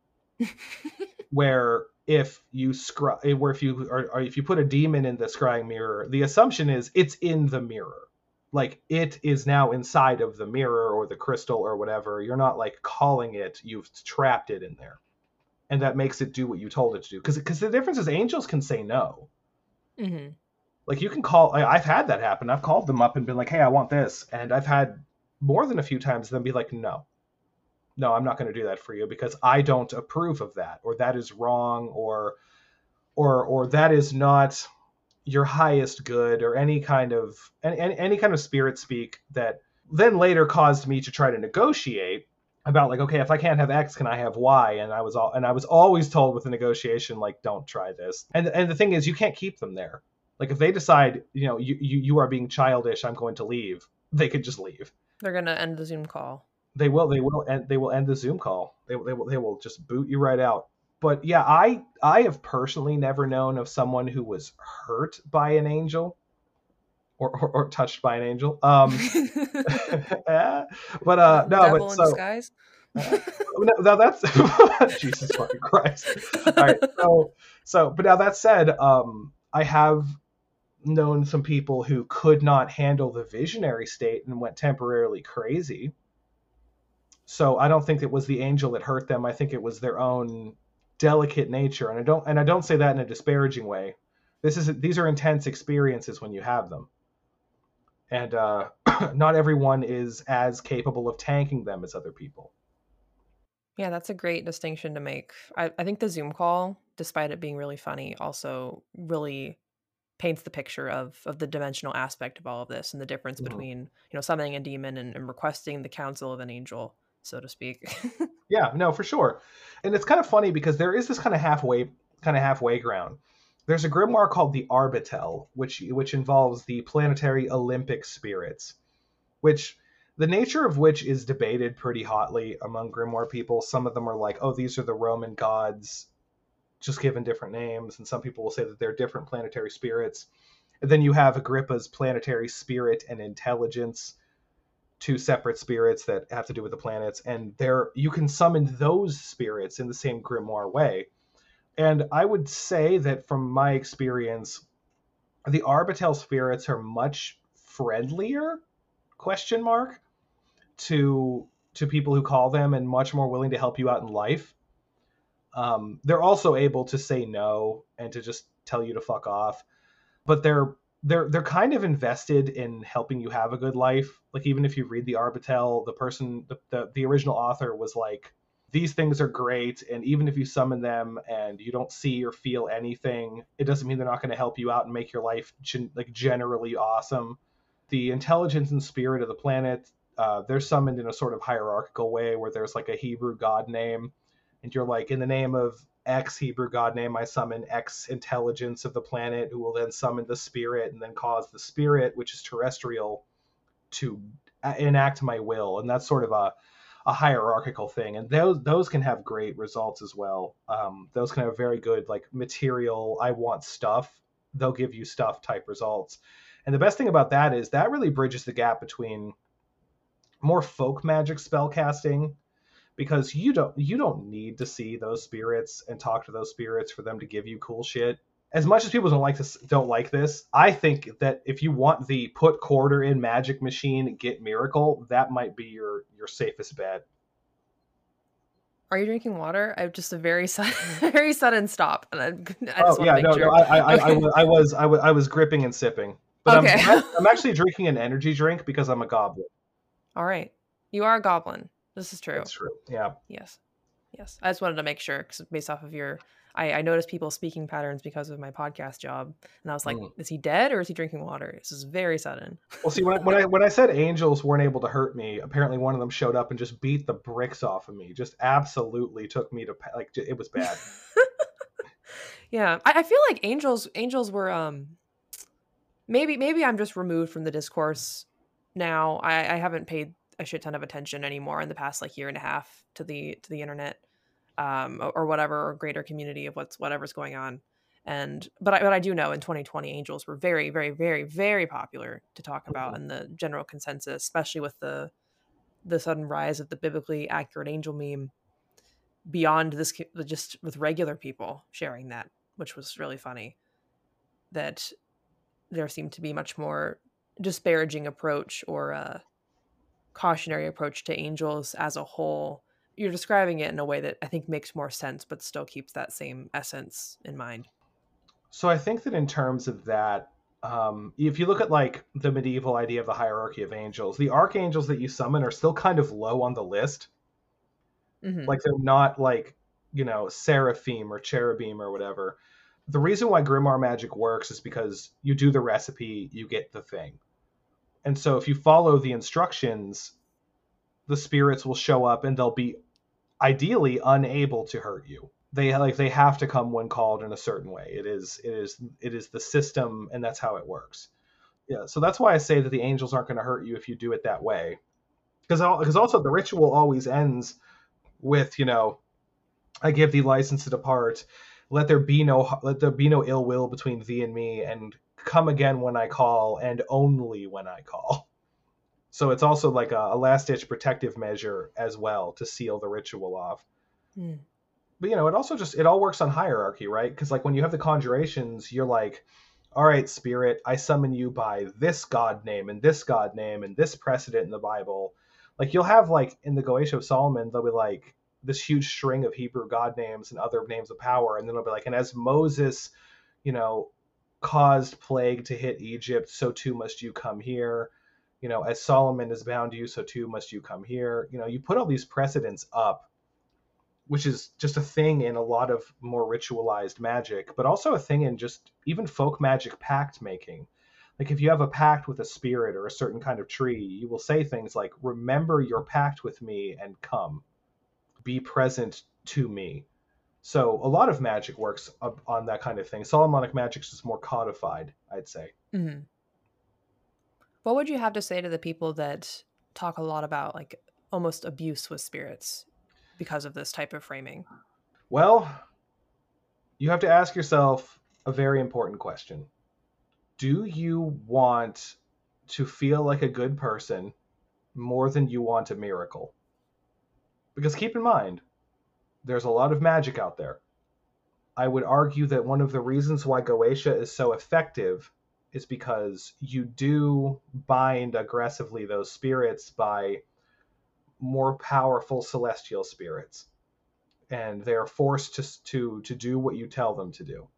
where if you scry, where if you or, or if you put a demon in the scrying mirror, the assumption is it's in the mirror, like it is now inside of the mirror or the crystal or whatever. You're not like calling it; you've trapped it in there, and that makes it do what you told it to do. Because because the difference is angels can say no. Hmm. Like you can call. I, I've had that happen. I've called them up and been like, "Hey, I want this," and I've had more than a few times them be like, "No, no, I'm not going to do that for you because I don't approve of that, or that is wrong, or or or that is not your highest good, or any kind of any, any kind of spirit speak that then later caused me to try to negotiate about like, okay, if I can't have X, can I have Y? And I was all and I was always told with the negotiation like, don't try this. And and the thing is, you can't keep them there. Like if they decide, you know, you you, you are being childish, I'm going to leave. They could just leave. They're going to end the Zoom call. They will. They will. And they will end the Zoom call. They, they will. They will just boot you right out. But yeah, I I have personally never known of someone who was hurt by an angel or or, or touched by an angel. Um, but uh, The no. But devil in so disguise. uh, now that's Jesus fucking Christ. All right. So so, but now that said, um, I have known some people who could not handle the visionary state and went temporarily crazy. So I don't think it was the angel that hurt them. I think it was their own delicate nature, and I don't and I don't say that in a disparaging way. This is these are intense experiences when you have them, and uh, not everyone is as capable of tanking them as other people. Yeah, that's a great distinction to make. I, I think the Zoom call, despite it being really funny, also really paints the picture of of the dimensional aspect of all of this and the difference Mhm. between, you know, summoning a demon and, and requesting the counsel of an angel, so to speak. Yeah, no, for sure. And it's kind of funny because there is this kind of halfway kind of halfway ground. There's a grimoire called the Arbitel, which which involves the planetary Olympic spirits, which the nature of which is debated pretty hotly among grimoire people. Some of them are like, "Oh, these are the Roman gods, just given different names," and some people will say that they're different planetary spirits. And then you have Agrippa's planetary spirit and intelligence, two separate spirits that have to do with the planets, and there you can summon those spirits in the same grimoire way. And I would say that from my experience, the Arbitel spirits are much friendlier question mark to to people who call them and much more willing to help you out in life. Um, they're also able to say no and to just tell you to fuck off, but they're they're they're kind of invested in helping you have a good life. Like even if you read the Arbitel, the person the, the, the original author was like, these things are great, and even if you summon them and you don't see or feel anything, it doesn't mean they're not going to help you out and make your life gen- like generally awesome. The intelligence and spirit of the planet, uh, they're summoned in a sort of hierarchical way where there's like a Hebrew god name, and you're like, in the name of X Hebrew god name, I summon X intelligence of the planet, who will then summon the spirit and then cause the spirit, which is terrestrial, to enact my will. And that's sort of a, a hierarchical thing. And those those can have great results as well. Um, those can have very good, like, material, I want stuff. They'll give you stuff type results. And the best thing about that is that really bridges the gap between more folk magic spell casting, because you don't you don't need to see those spirits and talk to those spirits for them to give you cool shit. As much as people don't like this don't like this, I think that if you want the put quarter in magic machine, get miracle, that might be your your safest bet. Are you drinking water? I have just a very sudden, very sudden stop, and I, I Oh just want to yeah, make no, no, sure. I I, I, I, Okay. was, I was I was I was gripping and sipping, but I'm Okay. I'm actually drinking an energy drink because I'm a goblin. All right. You are a goblin. This is true. That's true. Yeah. Yes. Yes. I just wanted to make sure because based off of your, I, I noticed people speaking patterns because of my podcast job, and I was like, Mm. is he dead or is he drinking water? This is very sudden. Well, see, when I, when I when I said angels weren't able to hurt me, apparently one of them showed up and just beat the bricks off of me. Just absolutely took me to like it was bad. Yeah, I, I feel like angels angels were um maybe maybe I'm just removed from the discourse now. I, I haven't paid a shit ton of attention anymore in the past like year and a half to the to the internet, um or, or whatever, or greater community of what's whatever's going on. And but I but I do know in twenty twenty angels were very very very very popular to talk about Mhm. in the general consensus, especially with the the sudden rise of the biblically accurate angel meme beyond this co- just with regular people sharing that, which was really funny that there seemed to be much more disparaging approach or a cautionary approach to angels as a whole. You're describing it in a way that I think makes more sense, but still keeps that same essence in mind. So I think that in terms of that, um, if you look at like the medieval idea of the hierarchy of angels, the archangels that you summon are still kind of low on the list. Hmm. Like they're not like, you know, seraphim or cherubim or whatever. The reason why Grimoire magic works is because you do the recipe, you get the thing. And so if you follow the instructions, the spirits will show up and they'll be ideally unable to hurt you. They like they have to come when called in a certain way. It is it is it is the system, and that's how it works. Yeah, so that's why I say that the angels aren't going to hurt you if you do it that way. Because because also the ritual always ends with, you know, I give thee license to depart. Let there be no let there be no ill will between thee and me, and come again when I call, and only when I call. So it's also like a, a last ditch protective measure as well to seal the ritual off. Mm. But you know, it also just it all works on hierarchy, right? Because like when you have the conjurations, you're like, all right, spirit, I summon you by this god name and this god name and this precedent in the Bible. Like you'll have like in the Goetia of Solomon, there'll be like this huge string of Hebrew god names and other names of power, and then it'll be like, and as Moses, you know, caused plague to hit Egypt, so too must you come here. You know, as Solomon is bound you, so too must you come here. You know, you put all these precedents up, which is just a thing in a lot of more ritualized magic, but also a thing in just even folk magic pact making. Like if you have a pact with a spirit or a certain kind of tree, you will say things like, remember your pact with me and come, be present to me. So a lot of magic works on that kind of thing. Solomonic magic is just more codified, I'd say. Hmm. What would you have to say to the people that talk a lot about like almost abuse with spirits because of this type of framing? Well, you have to ask yourself a very important question. Do you want to feel like a good person more than you want a miracle? Because keep in mind, there's a lot of magic out there. I would argue that one of the reasons why Goetia is so effective is because you do bind aggressively those spirits by more powerful celestial spirits. and they are forced to to to do what you tell them to do.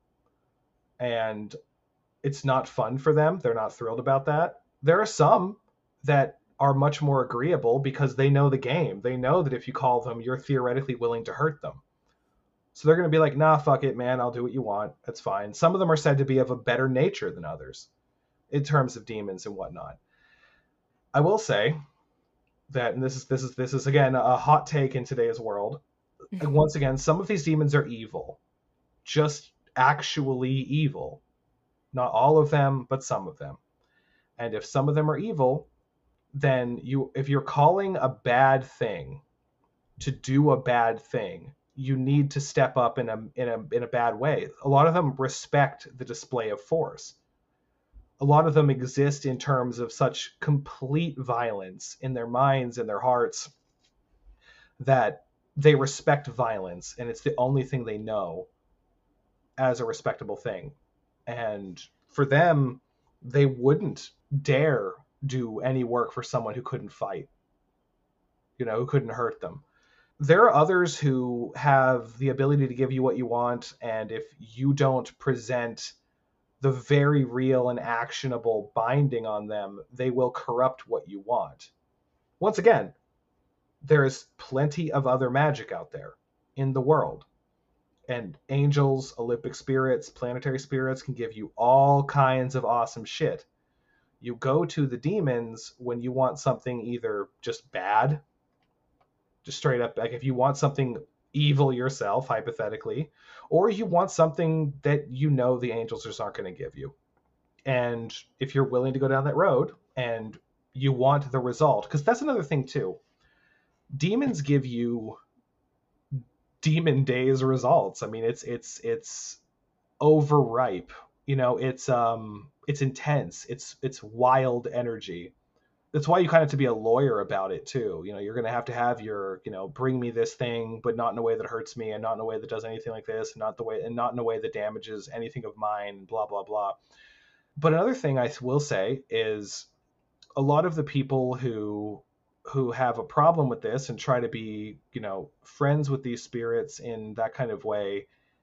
And it's not fun for them. They're not thrilled about that. There are some that are much more agreeable because they know the game. They know that if you call them, you're theoretically willing to hurt them. So they're going to be like, nah, fuck it, man. I'll do what you want. That's fine. Some of them are said to be of a better nature than others in terms of demons and whatnot. I will say that, and this is this is this is again a hot take in today's world. And once again, some of these demons are evil, just actually evil. Not all of them, but some of them. And if some of them are evil, then you, if you're calling a bad thing to do a bad thing, you need to step up in a in a in a bad way. A lot of them respect the display of force. A lot of them exist in terms of such complete violence in their minds and their hearts that they respect violence, and it's the only thing they know as a respectable thing. And for them, they wouldn't dare do any work for someone who couldn't fight, you know, who couldn't hurt them. There are others who have the ability to give you what you want, and if you don't present the very real and actionable binding on them, they will corrupt what you want. Once again, there is plenty of other magic out there in the world. And angels, Olympic spirits, planetary spirits can give you all kinds of awesome shit. You go to the demons when you want something either just bad, just straight up, like if you want something evil yourself, hypothetically, or you want something that you know the angels just aren't going to give you. And if you're willing to go down that road and you want the result, because that's another thing too. Demons give you demon days results. I mean, it's it's it's overripe. You know, it's um it's intense. It's it's wild energy. That's why you kind of have to be a lawyer about it too. You know, you're going to have to have your, you know, bring me this thing, but not in a way that hurts me, and not in a way that does anything like this, and not the way, and not in a way that damages anything of mine. Blah blah blah. But another thing I will say is, a lot of the people who who have a problem with this and try to be, you know, friends with these spirits in that kind of way,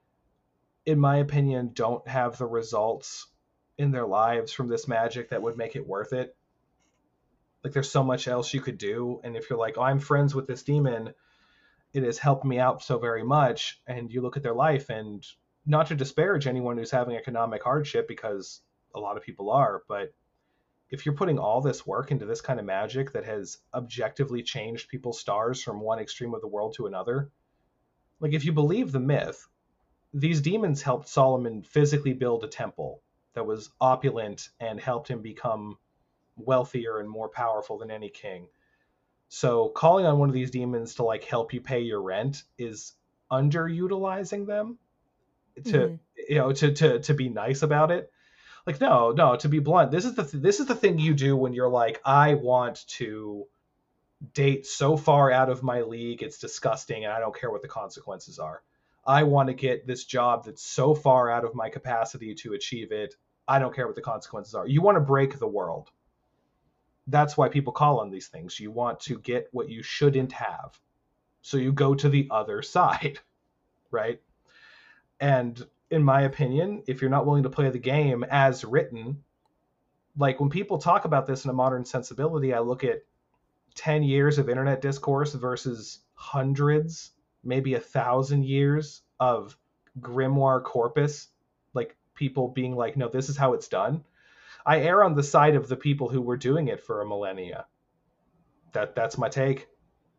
in my opinion, don't have the results in their lives from this magic that would make it worth it. Like, there's so much else you could do. And if you're like, oh, I'm friends with this demon, it has helped me out so very much. And you look at their life, and not to disparage anyone who's having economic hardship, because a lot of people are, but if you're putting all this work into this kind of magic that has objectively changed people's stars from one extreme of the world to another, like, if you believe the myth, these demons helped Solomon physically build a temple that was opulent and helped him become wealthier and more powerful than any king. So calling on one of these demons to like help you pay your rent is underutilizing them to, mm-hmm. you know, to, to, to be nice about it. Like, no, no, to be blunt, this is the, th- this is the thing you do when you're like, I want to date so far out of my league, it's disgusting, and I don't care what the consequences are. I want to get this job that's so far out of my capacity to achieve it, I don't care what the consequences are. You want to break the world. That's why people call on these things. You want to get what you shouldn't have. So you go to the other side, right? And in my opinion, if you're not willing to play the game as written, like when people talk about this in a modern sensibility, I look at ten years of internet discourse versus hundreds, maybe a thousand years of grimoire corpus, like people being like, no, this is how it's done. I err on the side of the people who were doing it for a millennia. That that's my take.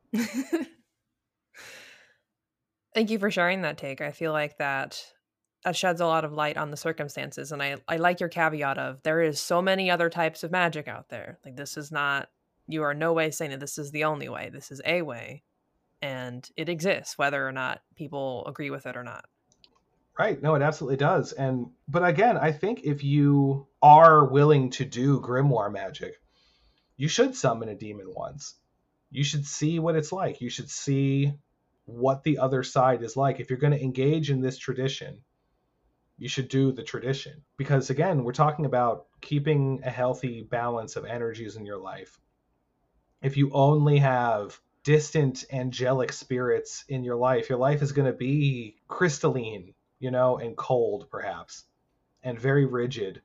Thank you for sharing that take. I feel like that that sheds a lot of light on the circumstances. And I, I like your caveat of there is so many other types of magic out there. Like, this is not, you are no way saying that this is the only way. This is a way. And it exists, whether or not people agree with it or not. Right. No, it absolutely does. And but again, I think if you are willing to do grimoire magic, you should summon a demon once. You should see what it's like. You should see what the other side is like. If you're going to engage in this tradition, you should do the tradition. Because again, we're talking about keeping a healthy balance of energies in your life. If you only have distant angelic spirits in your life, your life is going to be crystalline, you know, and cold perhaps, and very rigid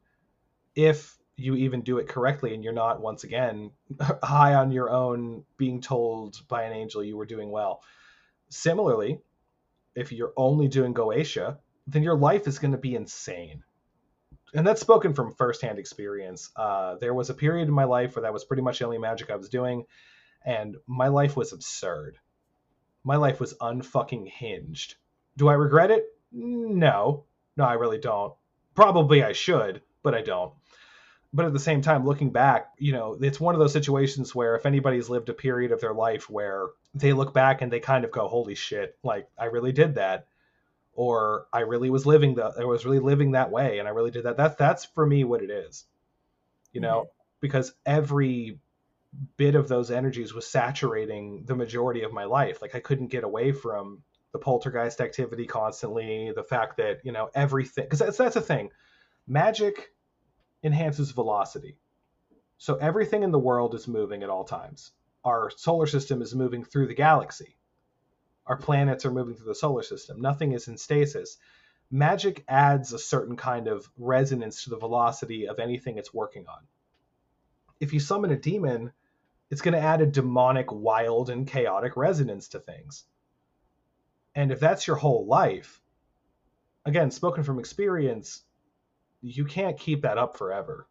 if you even do it correctly and you're not, once again, high on your own being told by an angel you were doing well. Similarly, if you're only doing Goetia, then your life is going to be insane. And that's spoken from firsthand experience. Uh, there was a period in my life where that was pretty much the only magic I was doing, and my life was absurd. My life was unfucking hinged. Do I regret it? No. No, I really don't. Probably I should, but I don't. But at the same time, looking back, you know, it's one of those situations where if anybody's lived a period of their life where they look back and they kind of go, holy shit, like I really did that. Or I really was living the, I was really living that way and I really did that. That's, that's for me what it is, you know, Mhm. because every bit of those energies was saturating the majority of my life. Like I couldn't get away from the poltergeist activity constantly, the fact that, you know, everything, because that's, that's a thing. Magic enhances velocity. So everything in the world is moving at all times. Our solar system is moving through the galaxy. Our planets are moving through the solar system. Nothing is in stasis. Magic adds a certain kind of resonance to the velocity of anything it's working on. If you summon a demon, it's going to add a demonic, wild, and chaotic resonance to things. And if that's your whole life, again, spoken from experience, you can't keep that up forever.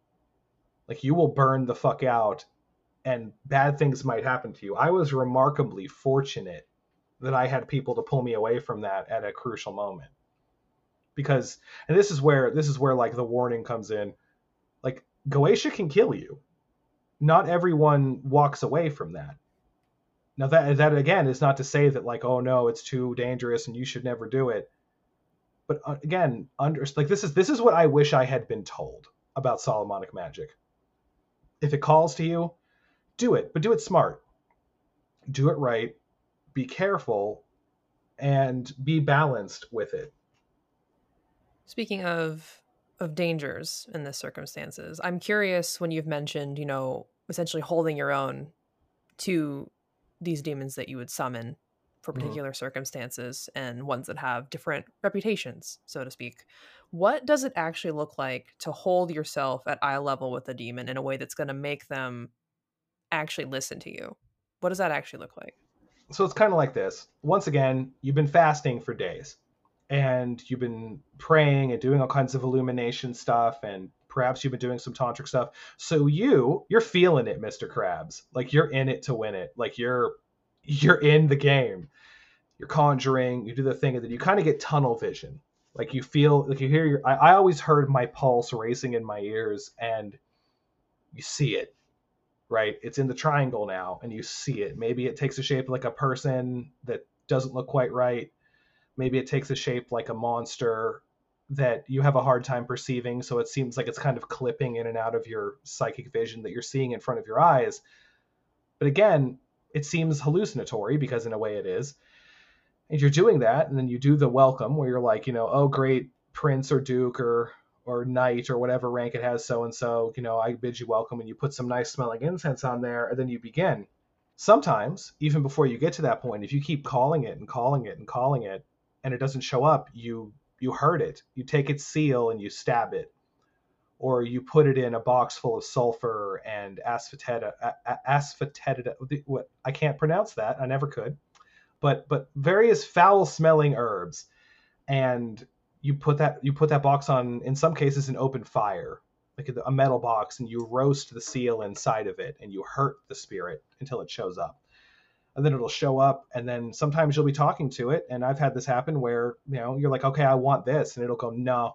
Like you will burn the fuck out and bad things might happen to you. I was remarkably fortunate that I had people to pull me away from that at a crucial moment. Because, and this is where, this is where like the warning comes in. Like Goetia can kill you. Not everyone walks away from that. Now that, that again is not to say that like, oh no, it's too dangerous and you should never do it. But uh, again, under, like this is, this is what I wish I had been told about Solomonic magic. If it calls to you, do it, but do it smart. Do it right. Be careful and be balanced with it. Speaking of of dangers in this circumstances, I'm curious when you've mentioned, you know, essentially holding your own to these demons that you would summon for Mm-hmm. particular circumstances and ones that have different reputations, so to speak. What does it actually look like to hold yourself at eye level with a demon in a way that's going to make them actually listen to you? What does that actually look like? So it's kind of like this. Once again, you've been fasting for days and you've been praying and doing all kinds of illumination stuff, and perhaps you've been doing some tantric stuff. So you you're feeling it, Mister Krabs. Like you're in it to win it. Like you're you're in the game. You're conjuring, you do the thing, and then you kind of get tunnel vision. Like you feel like you hear your I, I always heard my pulse racing in my ears, and you see it, right? It's in the triangle now, and you see it. Maybe it takes a shape like a person that doesn't look quite right. Maybe it takes a shape like a monster that you have a hard time perceiving. So it seems like it's kind of clipping in and out of your psychic vision that you're seeing in front of your eyes. But again, it seems hallucinatory because in a way it is. And you're doing that, and then you do the welcome where you're like, you know, oh, great prince or duke or or knight or whatever rank it has, so and so, you know, I bid you welcome, and you put some nice smelling incense on there, and then you begin. Sometimes, even before you get to that point, if you keep calling it and calling it and calling it, and it doesn't show up, you you hurt it. You take its seal and you stab it, or you put it in a box full of sulfur and asphotetida. Asphotetida. What I can't pronounce that. I never could. But but various foul smelling herbs, and you put that you put that box on, in some cases, an open fire, like a metal box, and you roast the seal inside of it, and you hurt the spirit until it shows up. And then it'll show up, and then sometimes you'll be talking to it, and I've had this happen where, you know, you're like, okay, I want this, and it'll go, no,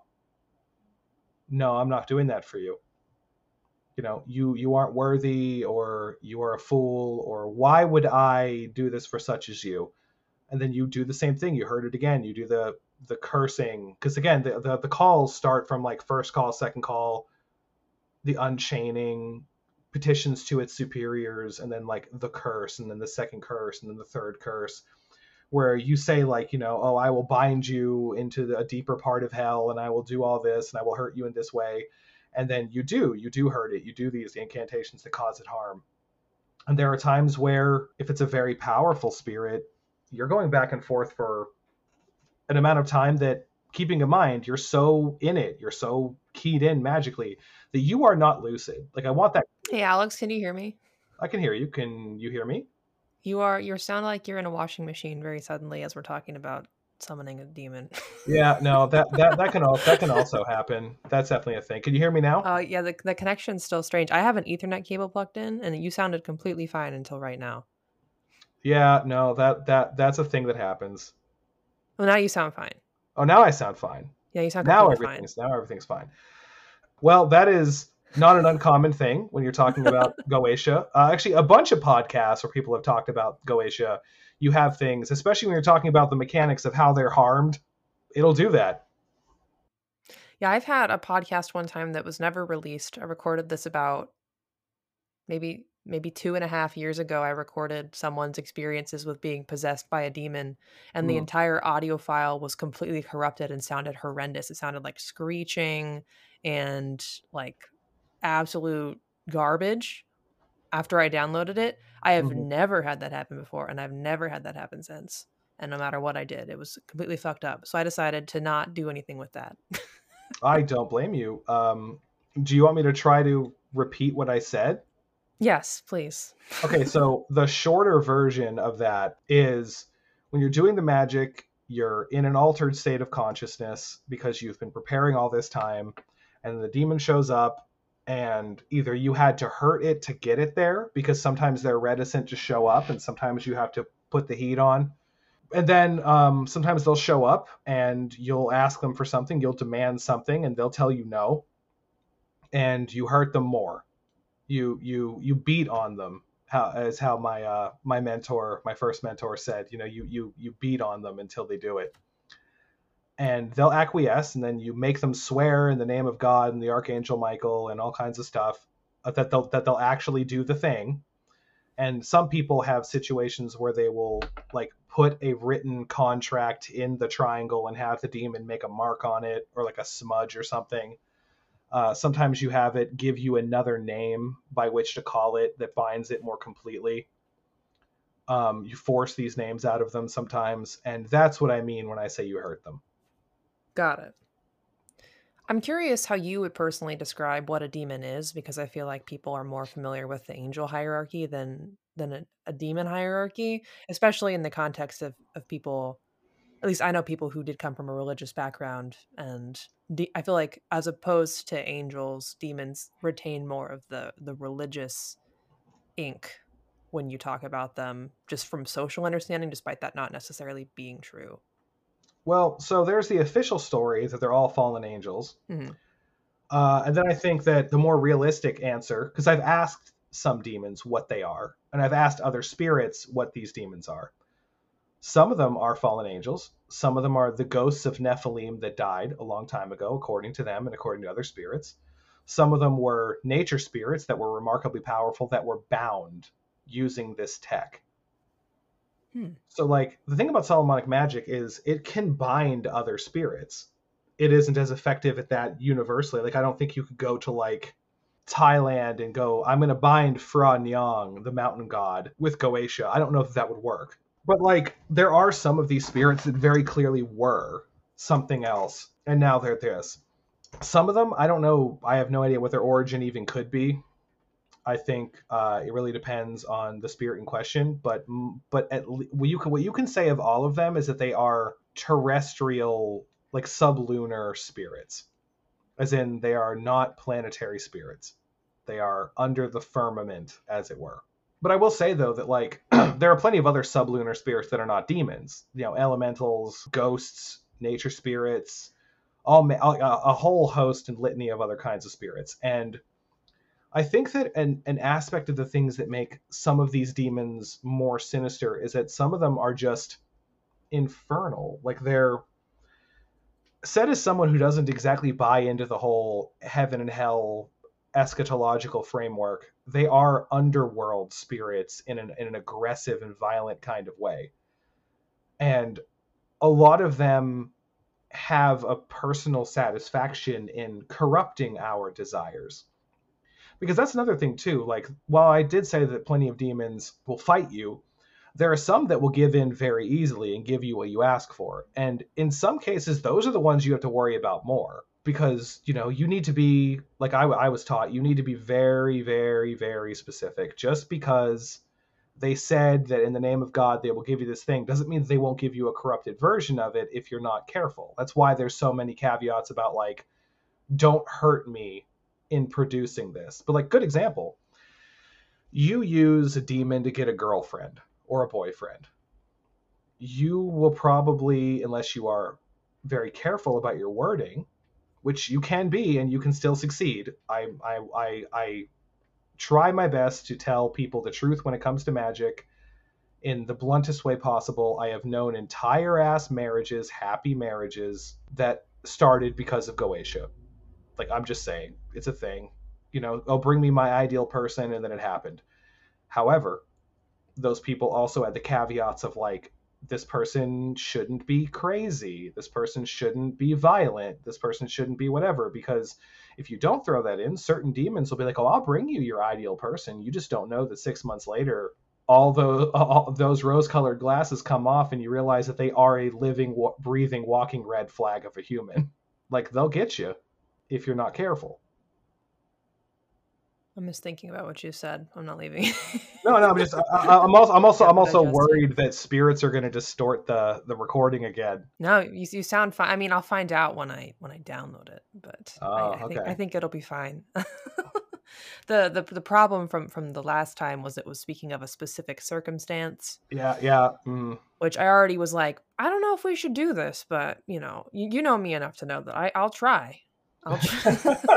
no, I'm not doing that for you. You know, you you aren't worthy, or you are a fool, or why would I do this for such as you? And then you do the same thing. You heard it again. You do the the cursing, because again, the, the the calls start from like first call, second call, the unchaining, petitions to its superiors, and then like the curse, and then the second curse, and then the third curse, where you say like, you know, oh, I will bind you into the, a deeper part of hell, and I will do all this, and I will hurt you in this way. And then you do you do hurt it. You do these incantations that cause it harm. And there are times where, if it's a very powerful spirit, you're going back and forth for an amount of time that, keeping in mind, you're so in it, you're so keyed in magically that you are not lucid. Like, I want that. Hey, Alex, can you hear me? I can hear you. Can you hear me? You are you sound like you're in a washing machine very suddenly as we're talking about summoning a demon. Yeah, no, that that that can also that can also happen. That's definitely a thing. Can you hear me now? Uh, yeah, the the connection's still strange. I have an Ethernet cable plugged in, and you sounded completely fine until right now. Yeah, no, that that that's a thing that happens. Well, now you sound fine. Oh, now I sound fine. Yeah, you sound Now completely fine. everything's now everything's fine. Well, that is not an uncommon thing when you're talking about Goetia. Uh, actually, a bunch of podcasts where people have talked about Goetia, you have things, especially when you're talking about the mechanics of how they're harmed. It'll do that. Yeah, I've had a podcast one time that was never released. I recorded this about maybe maybe two and a half years ago. I recorded someone's experiences with being possessed by a demon, and the Mm. entire audio file was completely corrupted and sounded horrendous. It sounded like screeching and like absolute garbage. After I downloaded it, I have Mhm. never had that happen before, and I've never had that happen since. And no matter what I did, it was completely fucked up. So I decided to not do anything with that. I don't blame you. Um, do you want me to try to repeat what I said? Yes, please. Okay, so the shorter version of that is when you're doing the magic, you're in an altered state of consciousness because you've been preparing all this time, and the demon shows up, and either you had to hurt it to get it there because sometimes they're reticent to show up, and sometimes you have to put the heat on. And then um, sometimes they'll show up, and you'll ask them for something, you'll demand something, and they'll tell you no, and you hurt them more. You you you beat on them, how as how my uh my mentor, my first mentor said, you know, you you you beat on them until they do it, and they'll acquiesce, and then you make them swear in the name of God and the archangel Michael and all kinds of stuff, uh, that they'll that they'll actually do the thing. And some people have situations where they will like put a written contract in the triangle and have the demon make a mark on it, or like a smudge or something. Uh, sometimes you have it give you another name by which to call it that binds it more completely. Um, you force these names out of them sometimes, and that's what I mean when I say you hurt them. Got it. I'm curious how you would personally describe what a demon is, because I feel like people are more familiar with the angel hierarchy than than a, a demon hierarchy, especially in the context of of people. At least I know people who did come from a religious background, and de- I feel like as opposed to angels, demons retain more of the the religious ink when you talk about them, just from social understanding, despite that not necessarily being true. Well, so there's the official story that they're all fallen angels. Hmm. Uh, and then I think that the more realistic answer, because I've asked some demons what they are, and I've asked other spirits what these demons are. Some of them are fallen angels. Some of them are the ghosts of Nephilim that died a long time ago, according to them and according to other spirits. Some of them were nature spirits that were remarkably powerful that were bound using this tech. Hmm. So, like, the thing about Solomonic magic is it can bind other spirits. It isn't as effective at that universally. Like, I don't think you could go to, like, Thailand and go, I'm going to bind Phra Nyang, the mountain god, with Goetia. I don't know if that would work. But, like, there are some of these spirits that very clearly were something else, and now they're this. Some of them, I don't know. I have no idea what their origin even could be. I think uh, it really depends on the spirit in question. But but at le- what you can what you can say of all of them is that they are terrestrial, like sublunar spirits, as in they are not planetary spirits. They are under the firmament, as it were. But I will say though that like there are plenty of other sublunar spirits that are not demons. You know, elementals, ghosts, nature spirits, all a, a whole host and litany of other kinds of spirits. And I think that an, an aspect of the things that make some of these demons more sinister is that some of them are just infernal. Like they're said as someone who doesn't exactly buy into the whole heaven and hell eschatological framework. They are underworld spirits in an, in an aggressive and violent kind of way. And a lot of them have a personal satisfaction in corrupting our desires. Because that's another thing too. Like, while I did say that plenty of demons will fight you, there are some that will give in very easily and give you what you ask for. And in some cases, those are the ones you have to worry about more, because, you know, you need to be, like I, I was taught, you need to be very, very, very specific. Just because they said that in the name of God they will give you this thing doesn't mean they won't give you a corrupted version of it if you're not careful. That's why there's so many caveats about, like, don't hurt me in producing this. But, like, good example, you use a demon to get a girlfriend or a boyfriend. You will probably, unless you are very careful about your wording, which you can be and you can still succeed. I I I, I try my best to tell people the truth when it comes to magic in the bluntest way possible. I have known entire ass marriages, happy marriages, that started because of Goetia. Like, I'm just saying, it's a thing. You know, oh, bring me my ideal person, and then it happened. However, those people also had the caveats of, like, this person shouldn't be crazy, this person shouldn't be violent, this person shouldn't be whatever. Because if you don't throw that in, certain demons will be like, oh, I'll bring you your ideal person. You just don't know that six months later, all those, all those rose-colored glasses come off and you realize that they are a living, breathing, walking red flag of a human. Like, they'll get you if you're not careful. I'm just thinking about what you said. I'm not leaving. No, no, I'm just. I, I'm also. I'm also. I'm also worried that spirits are going to distort the the recording again. No, you you sound fine. I mean, I'll find out when I when I download it, but oh, I, I okay. think I think it'll be fine. the the the problem from from the last time was it was speaking of a specific circumstance. Yeah, yeah. Mm. Which I already was like, I don't know if we should do this, but you know, you, you know me enough to know that I I'll try. I'll try.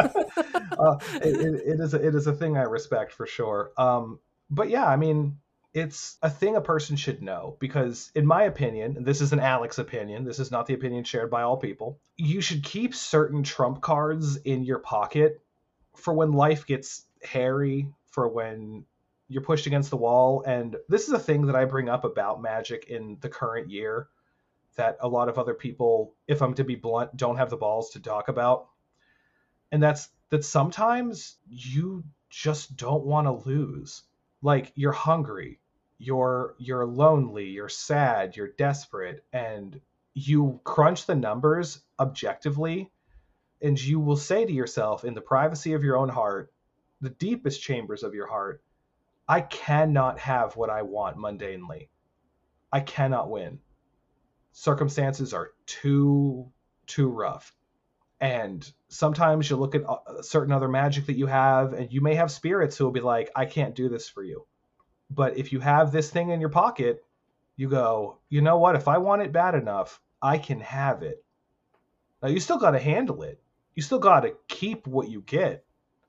uh, it, it, it is a, it is a thing I respect for sure. Um, but yeah, I mean, it's a thing a person should know, because in my opinion, and this is an Alex opinion, this is not the opinion shared by all people, you should keep certain trump cards in your pocket for when life gets hairy, for when you're pushed against the wall. And this is a thing that I bring up about magic in the current year that a lot of other people, if I'm to be blunt, don't have the balls to talk about. And that's that sometimes you just don't want to lose. Like, you're hungry, you're you're lonely, you're sad, you're desperate, and you crunch the numbers objectively, and you will say to yourself in the privacy of your own heart, the deepest chambers of your heart, I cannot have what I want mundanely. I cannot win. Circumstances are too too rough. And sometimes you look at certain other magic that you have, and you may have spirits who will be like, I can't do this for you. But if you have this thing in your pocket, you go, you know what? If I want it bad enough, I can have it. Now, you still got to handle it. You still got to keep what you get.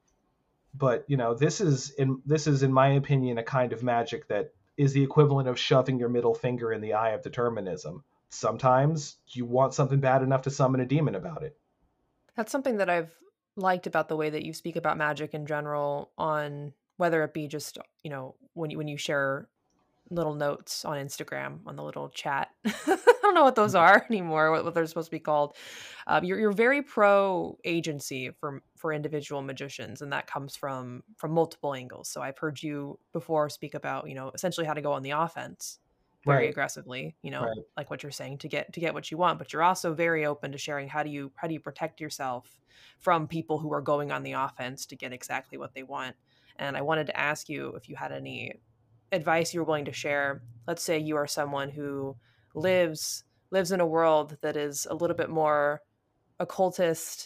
But, you know, this is, in this is, in my opinion, a kind of magic that is the equivalent of shoving your middle finger in the eye of determinism. Sometimes you want something bad enough to summon a demon about it. That's something that I've liked about the way that you speak about magic in general, on whether it be just, you know, when you when you share little notes on Instagram, on the little chat. I don't know what those are anymore, what, what they're supposed to be called. Um, you're you're very pro agency for for individual magicians, and that comes from from multiple angles. So I've heard you before speak about, you know, essentially how to go on the offense very Right. aggressively, you know, Right. like what you're saying, to get to get what you want. But you're also very open to sharing how do you how do you protect yourself from people who are going on the offense to get exactly what they want. And I wanted to ask you if you had any advice you were willing to share. Let's say you are someone who lives lives in a world that is a little bit more occultist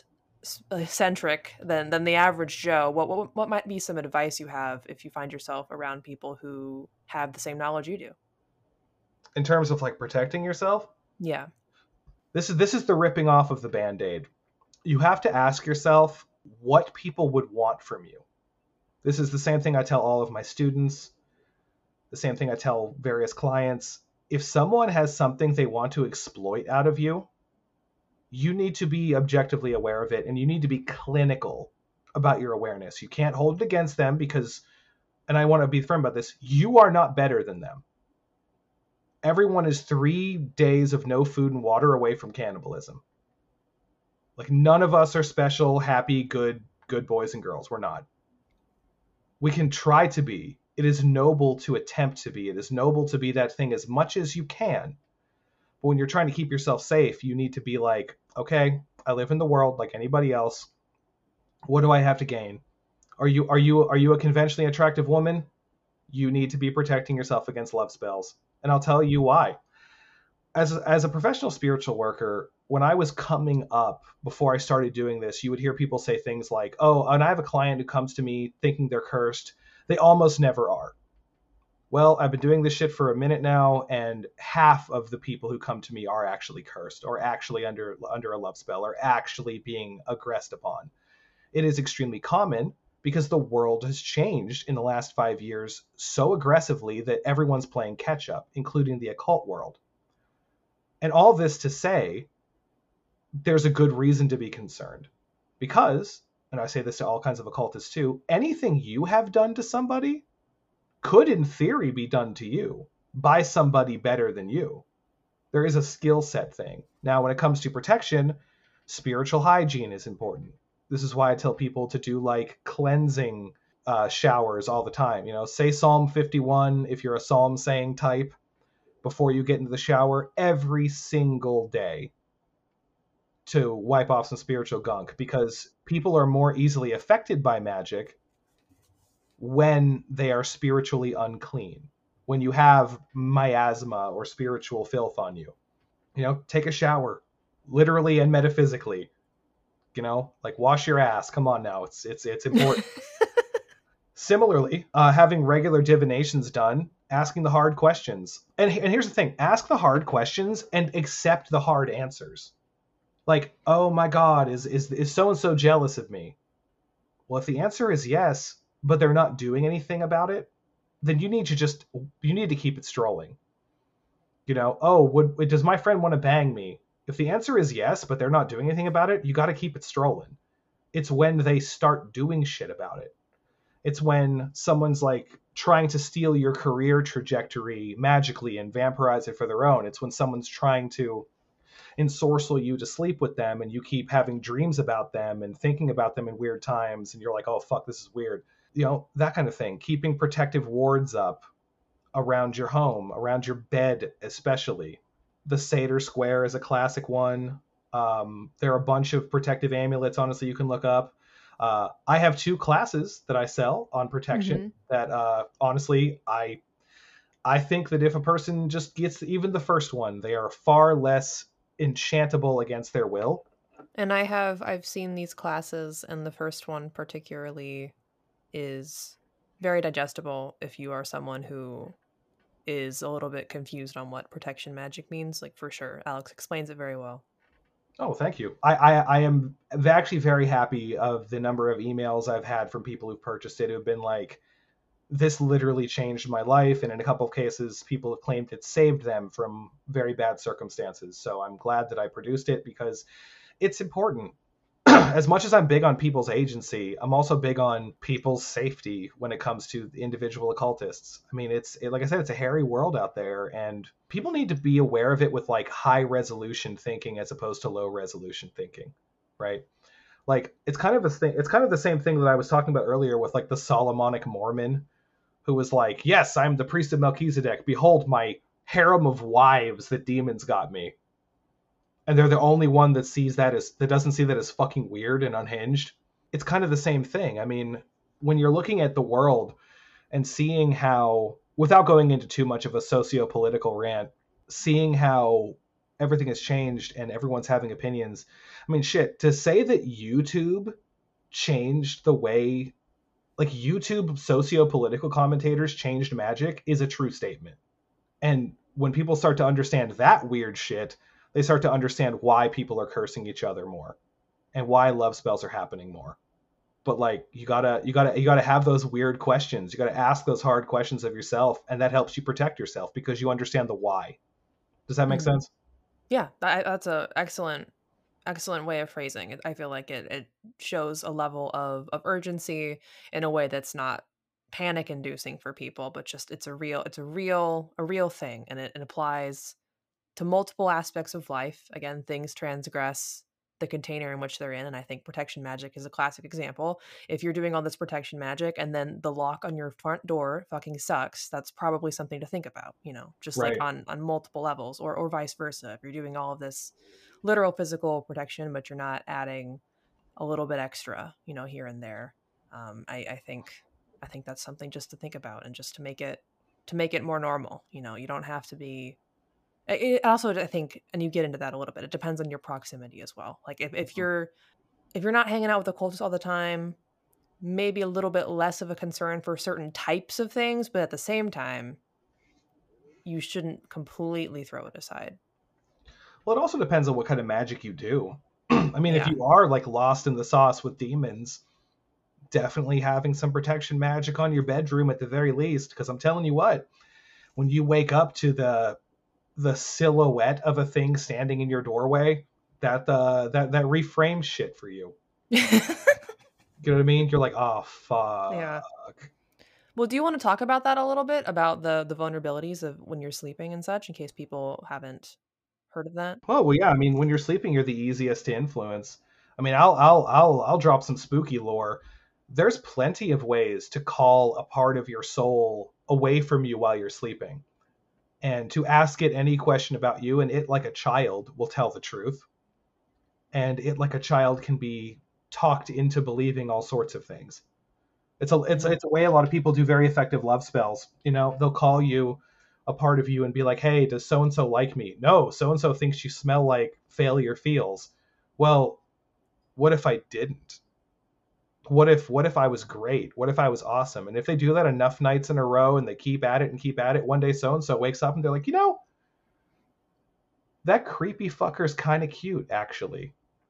centric than than the average Joe. What, what what might be some advice you have if you find yourself around people who have the same knowledge you do? In terms of, like, protecting yourself? Yeah. This is this is the ripping off of the Band-Aid. You have to ask yourself what people would want from you. This is the same thing I tell all of my students, the same thing I tell various clients. If someone has something they want to exploit out of you, you need to be objectively aware of it, and you need to be clinical about your awareness. You can't hold it against them because, and I want to be firm about this, you are not better than them. Everyone is three days of no food and water away from cannibalism. Like, none of us are special, happy, good, good boys and girls. We're not. We can try to be. It is noble to attempt to be. It is noble to be that thing as much as you can. But when you're trying to keep yourself safe, you need to be like, okay, I live in the world like anybody else. What do I have to gain? Are you are you are you a conventionally attractive woman? You need to be protecting yourself against love spells. And I'll tell you why. As a, as a professional spiritual worker, when I was coming up before I started doing this, you would hear people say things like, "Oh, and I have a client who comes to me thinking they're cursed. They almost never are." Well, I've been doing this shit for a minute now, and half of the people who come to me are actually cursed, or actually under under a love spell, or actually being aggressed upon. It is extremely common because the world has changed in the last five years so aggressively that everyone's playing catch up, including the occult world. And all this to say, there's a good reason to be concerned. Because, and I say this to all kinds of occultists too, anything you have done to somebody could, in theory, be done to you by somebody better than you. There is a skill set thing. Now, when it comes to protection, spiritual hygiene is important. This is why I tell people to do like cleansing uh, showers all the time. You know, say Psalm fifty-one if you're a psalm saying type before you get into the shower every single day to wipe off some spiritual gunk, because people are more easily affected by magic when they are spiritually unclean, when you have miasma or spiritual filth on you. You know, take a shower, literally and metaphysically. You know, like wash your ass. Come on now, it's it's it's important. Similarly, uh, having regular divinations done, asking the hard questions. And, and here's the thing, ask the hard questions and accept the hard answers. Like, oh my God, is is is so-and-so jealous of me? Well, if the answer is yes, but they're not doing anything about it, then you need to just, you need to keep it strolling. You know, oh, would, does my friend want to bang me? If the answer is yes, but they're not doing anything about it, you got to keep it strolling. It's when they start doing shit about it. It's when someone's like trying to steal your career trajectory magically and vampirize it for their own. It's when someone's trying to ensorcel you to sleep with them and you keep having dreams about them and thinking about them in weird times and you're like, oh fuck, this is weird. You know, that kind of thing. Keeping protective wards up around your home, around your bed especially. The Seder Square is a classic one. Um, there are a bunch of protective amulets, honestly, you can look up. Uh, I have two classes that I sell on protection Mm-hmm. that uh, honestly, I I think that if a person just gets even the first one, they are far less enchantable against their will. And I have I've seen these classes, and the first one particularly is very digestible if you are someone who is a little bit confused on what protection magic means. Like, for sure, Alex explains it very well. Oh, thank you. I, I, I am actually very happy of the number of emails I've had from people who've purchased it who've been like, this literally changed my life. And in a couple of cases, people have claimed it saved them from very bad circumstances. So I'm glad that I produced it because it's important. As much as I'm big on people's agency, I'm also big on people's safety when it comes to individual occultists. I mean, it's it, like I said, it's a hairy world out there, and people need to be aware of it with like high resolution thinking as opposed to low resolution thinking, right? Like it's kind of a thing. It's kind of the same thing that I was talking about earlier with like the Solomonic Mormon, who was like, "Yes, I'm the priest of Melchizedek. Behold my harem of wives that demons got me." And they're the only one that sees that as that doesn't see that as fucking weird and unhinged. It's kind of the same thing. I mean, when you're looking at the world and seeing how, without going into too much of a socio-political rant, seeing how everything has changed and everyone's having opinions. I mean, shit, to say that YouTube changed the way, like YouTube socio-political commentators changed magic is a true statement. And when people start to understand that weird shit, they start to understand why people are cursing each other more and why love spells are happening more. But like you gotta you gotta you gotta have those weird questions. You gotta ask those hard questions of yourself, and that helps you protect yourself because you understand the why. Does that make Mm-hmm. sense? Yeah, that, that's a excellent excellent way of phrasing it. I feel like it it shows a level of of urgency in a way that's not panic inducing for people, but just it's a real it's a real a real thing, and it, it applies to multiple aspects of life. Again, things transgress the container in which they're in, and I think protection magic is a classic example. If you're doing all this protection magic and then the lock on your front door fucking sucks, that's probably something to think about, you know, just like Right. on on multiple levels, or or vice versa. If you're doing all of this literal physical protection, but you're not adding a little bit extra, you know, here and there. Um, I, I think I think that's something just to think about, and just to make it to make it more normal. You know, you don't have to be. It also, I think, and you get into that a little bit. It depends on your proximity as well. Like if, if Mhm. you're if you're not hanging out with the cultists all the time, maybe a little bit less of a concern for certain types of things, but at the same time, you shouldn't completely throw it aside. Well, it also depends on what kind of magic you do. I mean, if Yeah. you are like lost in the sauce with demons, definitely having some protection magic on your bedroom at the very least. Because I'm telling you what, when you wake up to the the silhouette of a thing standing in your doorway, that uh, that that reframes shit for you. You know what I mean? You're like, oh Yeah. fuck. Well, do you want to talk about that a little bit, about the the vulnerabilities of when you're sleeping and such, in case people haven't heard of that? Oh well, yeah. I mean, when you're sleeping, you're the easiest to influence. I mean, I'll I'll I'll I'll drop some spooky lore. There's plenty of ways to call a part of your soul away from you while you're sleeping, and to ask it any question about you, and it, like a child, will tell the truth. And it, like a child, can be talked into believing all sorts of things. It's a it's Mhm. it's a way a lot of people do very effective love spells. You know, they'll call you a part of you and be like, "Hey, does so and so like me?" No, so and so thinks you smell like failure feels. Well, what if I didn't? What if what if I was great? What if I was awesome? And if they do that enough nights in a row and they keep at it and keep at it, one day so and so wakes up and they're like, "You know, that creepy fucker's kind of cute actually.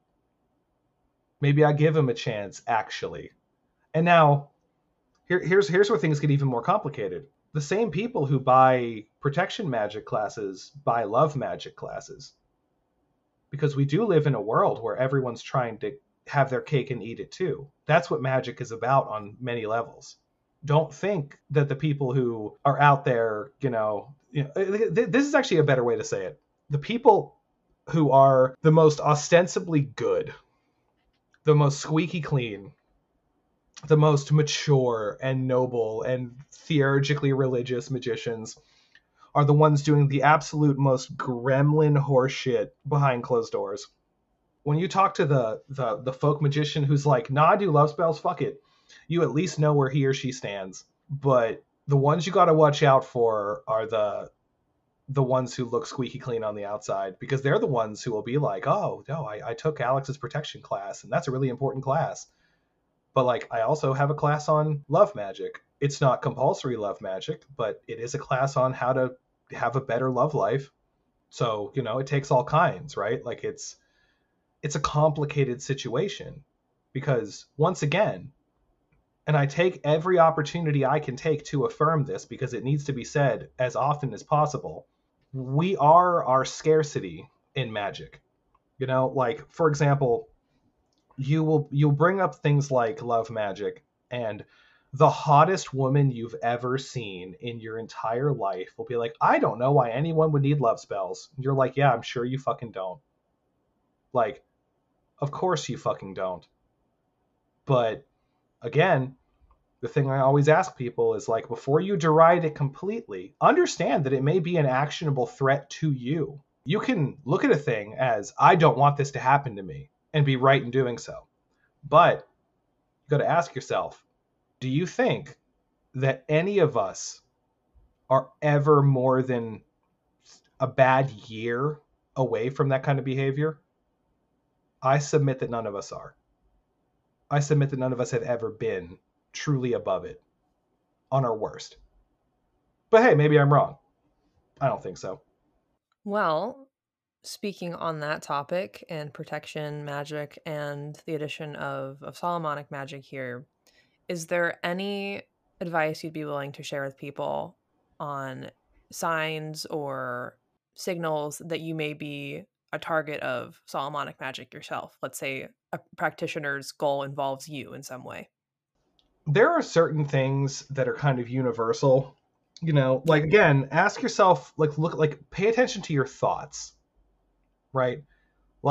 Maybe I give him a chance actually." And now Here, here's here's where things get even more complicated. The same people who buy protection magic classes buy love magic classes, because we do live in a world where everyone's trying to have their cake and eat it too. That's what magic is about on many levels. Don't think that the people who are out there, you know, you know this is actually a better way to say it. The people who are the most ostensibly good, the most squeaky clean, the most mature and noble and theurgically religious magicians are the ones doing the absolute most gremlin horseshit behind closed doors. When you talk to the, the the folk magician who's like, "Nah, I do love spells, fuck it," you at least know where he or she stands. But the ones you got to watch out for are the the ones who look squeaky clean on the outside, because they're the ones who will be like, "Oh no, I, I took Alex's protection class, and that's a really important class. But like, I also have a class on love magic. It's not compulsory love magic, but it is a class on how to have a better love life. So, you know, it takes all kinds, right? Like it's it's a complicated situation, because once again, and I take every opportunity I can take to affirm this because it needs to be said as often as possible. We are our scarcity in magic. You know, like for example, you will you'll bring up things like love magic, and the hottest woman you've ever seen in your entire life will be like, "I don't know why anyone would need love spells." And you're like, "Yeah, I'm sure you fucking don't." Like, of course you fucking don't. But again, the thing I always ask people is like, before you deride it completely, understand that it may be an actionable threat to you. You can look at a thing as, "I don't want this to happen to me," and be right in doing so. But you got to ask yourself, do you think that any of us are ever more than a bad year away from that kind of behavior? I submit that none of us are. I submit that none of us have ever been truly above it on our worst. But hey, maybe I'm wrong. I don't think so. Well, speaking on that topic and protection magic and the addition of, of Solomonic magic here, is there any advice you'd be willing to share with people on signs or signals that you may be a target of Solomonic magic yourself? Let's say a practitioner's goal involves you in some way. There are certain things that are kind of universal. You know, Yeah. like again, ask yourself, like, look, like, pay attention to your thoughts, right? Like,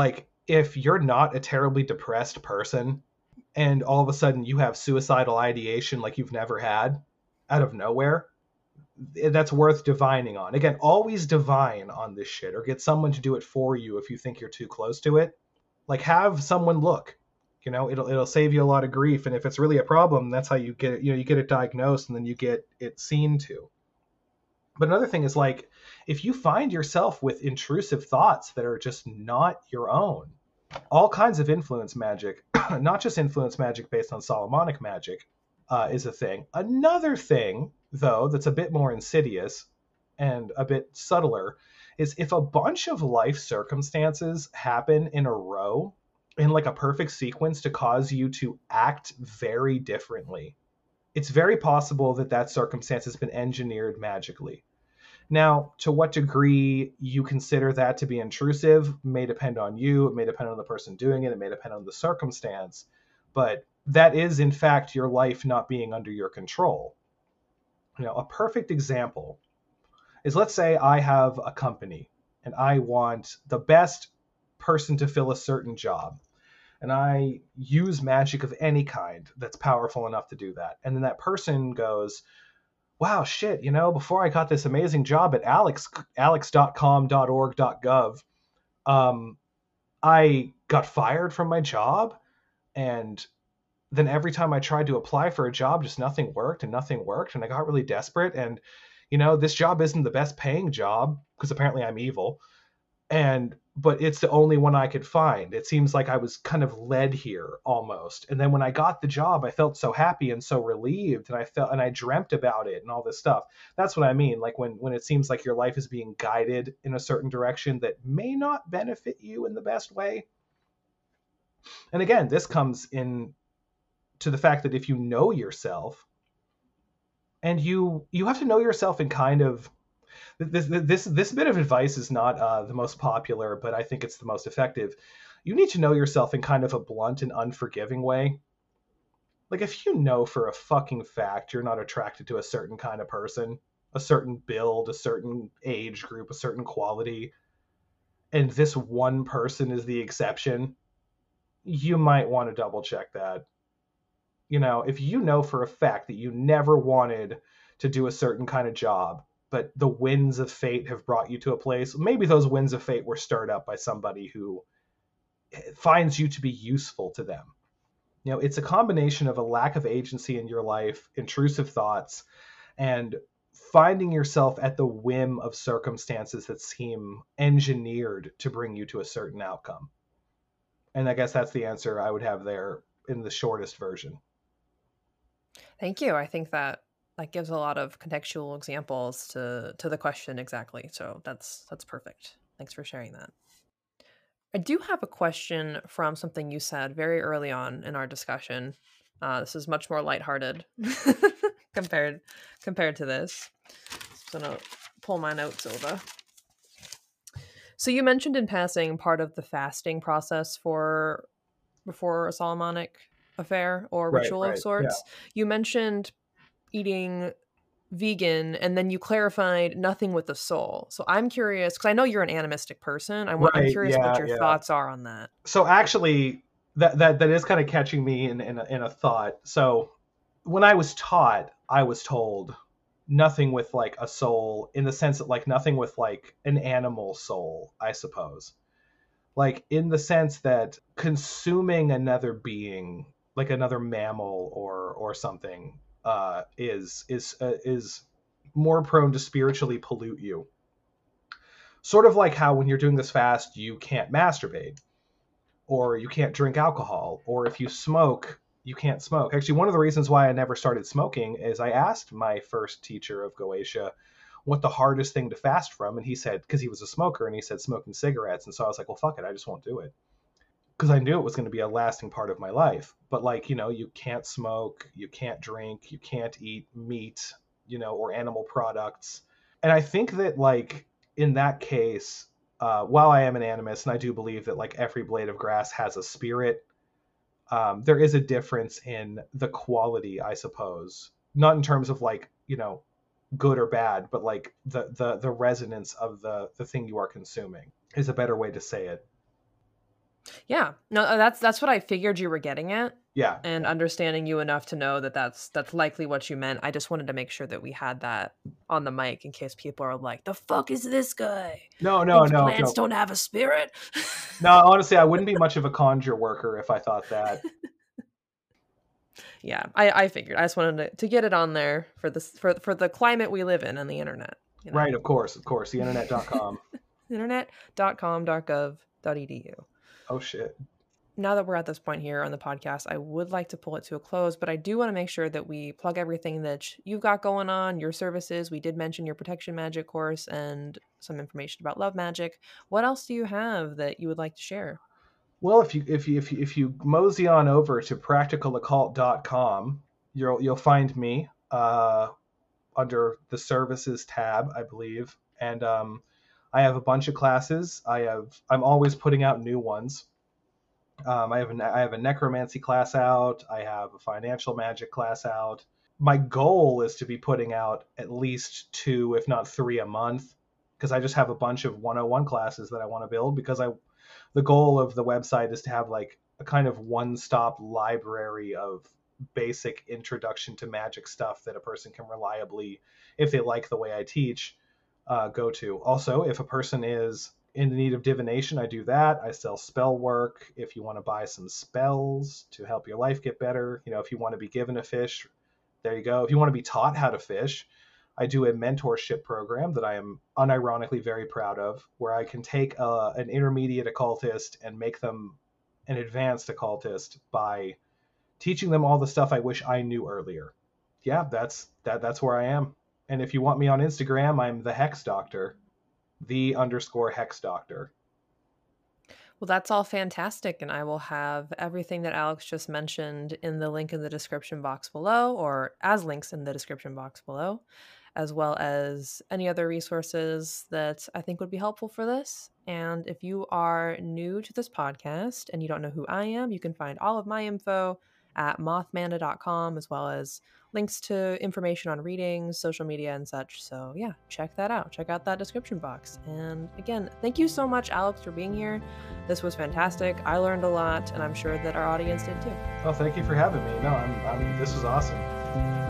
if you're not a terribly depressed person and all of a sudden you have suicidal ideation like you've never had out of nowhere, that's worth divining on. Again, always divine on this shit or get someone to do it for you if you think you're too close to it. Like, have someone look. You know, it'll it'll save you a lot of grief. And if it's really a problem, that's how you get it, you know, you get it diagnosed and then you get it seen to. But another thing is, like, if you find yourself with intrusive thoughts that are just not your own, all kinds of influence magic, not just influence magic based on Solomonic magic, uh, is a thing. Another thing, though, that's a bit more insidious and a bit subtler is if a bunch of life circumstances happen in a row in like a perfect sequence to cause you to act very differently, it's very possible that that circumstance has been engineered magically. Now, to what degree you consider that to be intrusive may depend on you. It may depend on the person doing it. It may depend on the circumstance. But that is, in fact, your life not being under your control. You know, a perfect example is, let's say I have a company and I want the best person to fill a certain job. And I use magic of any kind that's powerful enough to do that. And then that person goes, wow, shit, you know, before I got this amazing job at alex, alex dot com dot org dot gov, um, I got fired from my job. And then every time I tried to apply for a job, just nothing worked and nothing worked. And I got really desperate. And, you know, this job isn't the best paying job because apparently I'm evil. And, but it's the only one I could find. It seems like I was kind of led here almost. And then when I got the job, I felt so happy and so relieved, and I felt, and I dreamt about it and all this stuff. That's what I mean. Like when, when it seems like your life is being guided in a certain direction that may not benefit you in the best way. And again, this comes in to the fact that if you know yourself, and you, you have to know yourself in kind of, This this this bit of advice is not uh, the most popular, but I think it's the most effective. You need to know yourself in kind of a blunt and unforgiving way. Like if you know for a fucking fact you're not attracted to a certain kind of person, a certain build, a certain age group, a certain quality, and this one person is the exception, you might want to double check that. You know, if you know for a fact that you never wanted to do a certain kind of job, but the winds of fate have brought you to a place. Maybe those winds of fate were stirred up by somebody who finds you to be useful to them. You know, it's a combination of a lack of agency in your life, intrusive thoughts, and finding yourself at the whim of circumstances that seem engineered to bring you to a certain outcome. And I guess that's the answer I would have there in the shortest version. Thank you. I think that that gives a lot of contextual examples to to the question exactly. So that's that's perfect. Thanks for sharing that. I do have a question from something you said very early on in our discussion. Uh, this is much more lighthearted compared compared to this. So I'm gonna pull my notes over. So you mentioned in passing part of the fasting process for before a Solomonic affair or Right, ritual right, of sorts. Yeah. You mentioned eating vegan, and then you clarified nothing with the soul. So I'm curious, because I know you're an animistic person. I'm, right, I'm curious yeah, what your yeah. thoughts are on that. So actually, that that that is kind of catching me in in a, in a thought. So when I was taught, I was told nothing with like a soul, in the sense that like nothing with like an animal soul, I suppose. Like in the sense that consuming another being, like another mammal or or something, uh, is is uh, is more prone to spiritually pollute you. Sort of like how when you're doing this fast, you can't masturbate, or you can't drink alcohol, or if you smoke, you can't smoke. Actually, one of the reasons why I never started smoking is I asked my first teacher of Goetia what the hardest thing to fast from, and he said, because he was a smoker, and he said smoking cigarettes. And so I was like, well, fuck it, I just won't do it, because I knew it was going to be a lasting part of my life. But like, you know, you can't smoke, you can't drink, you can't eat meat, you know, or animal products. And I think that like in that case, uh, while I am an animist, and I do believe that like every blade of grass has a spirit, um, there is a difference in the quality, I suppose, not in terms of like, you know, good or bad, but like the the the resonance of the the thing you are consuming is a better way to say it. Yeah. No, uh, that's that's what I figured you were getting at, Yeah. and understanding you enough to know that that's that's likely what you meant. I just wanted to make sure that we had that on the mic in case people are like, "The fuck is this guy? No, no, Thinks no, plants no. don't have a spirit?" No, honestly, I wouldn't be much of a conjure worker if I thought that. Yeah, I I figured. I just wanted to, to get it on there for this for for the climate we live in on the internet, you know. Right, of course, of course. The internet dot com. internet dot com dot gov dot e d u. Oh shit. Now that we're at this point here on the podcast, I would like to pull it to a close, but I do want to make sure that we plug everything that you've got going on, your services. We did mention your protection magic course and some information about love magic. What else do you have that you would like to share? Well, if you if you if you, if you mosey on over to practical occult dot com, you'll you'll find me uh, under the services tab, I believe, and um, I have a bunch of classes. I have I'm always putting out new ones. Um, I have a I have a necromancy class out. I have a financial magic class out. My goal is to be putting out at least two, if not three, a month, because I just have a bunch of one oh one classes that I want to build. Because I, the goal of the website is to have like a kind of one-stop library of basic introduction to magic stuff that a person can reliably, if they like the way I teach, uh, go to. Also, if a person is in need of divination, I do that. I sell spell work. If you want to buy some spells to help your life get better, you know, if you want to be given a fish, there you go. If you want to be taught how to fish, I do a mentorship program that I am unironically very proud of, where I can take a, an intermediate occultist and make them an advanced occultist by teaching them all the stuff I wish I knew earlier. Yeah, that's that. That's where I am. And if you want me on Instagram, I'm the Hex Doctor, the underscore Hex Doctor. Well, that's all fantastic, and I will have everything that Alex just mentioned in the link in the description box below, or as links in the description box below, as well as any other resources that I think would be helpful for this. And if you are new to this podcast and you don't know who I am, you can find all of my info at mothmanda dot com, as well as links to information on readings, social media, and such. So yeah, check that out. Check out that description box. And again, thank you so much, Alex, for being here. This was fantastic. I learned a lot, and I'm sure that our audience did too. Oh, thank you for having me. No, I'm, I'm this was awesome.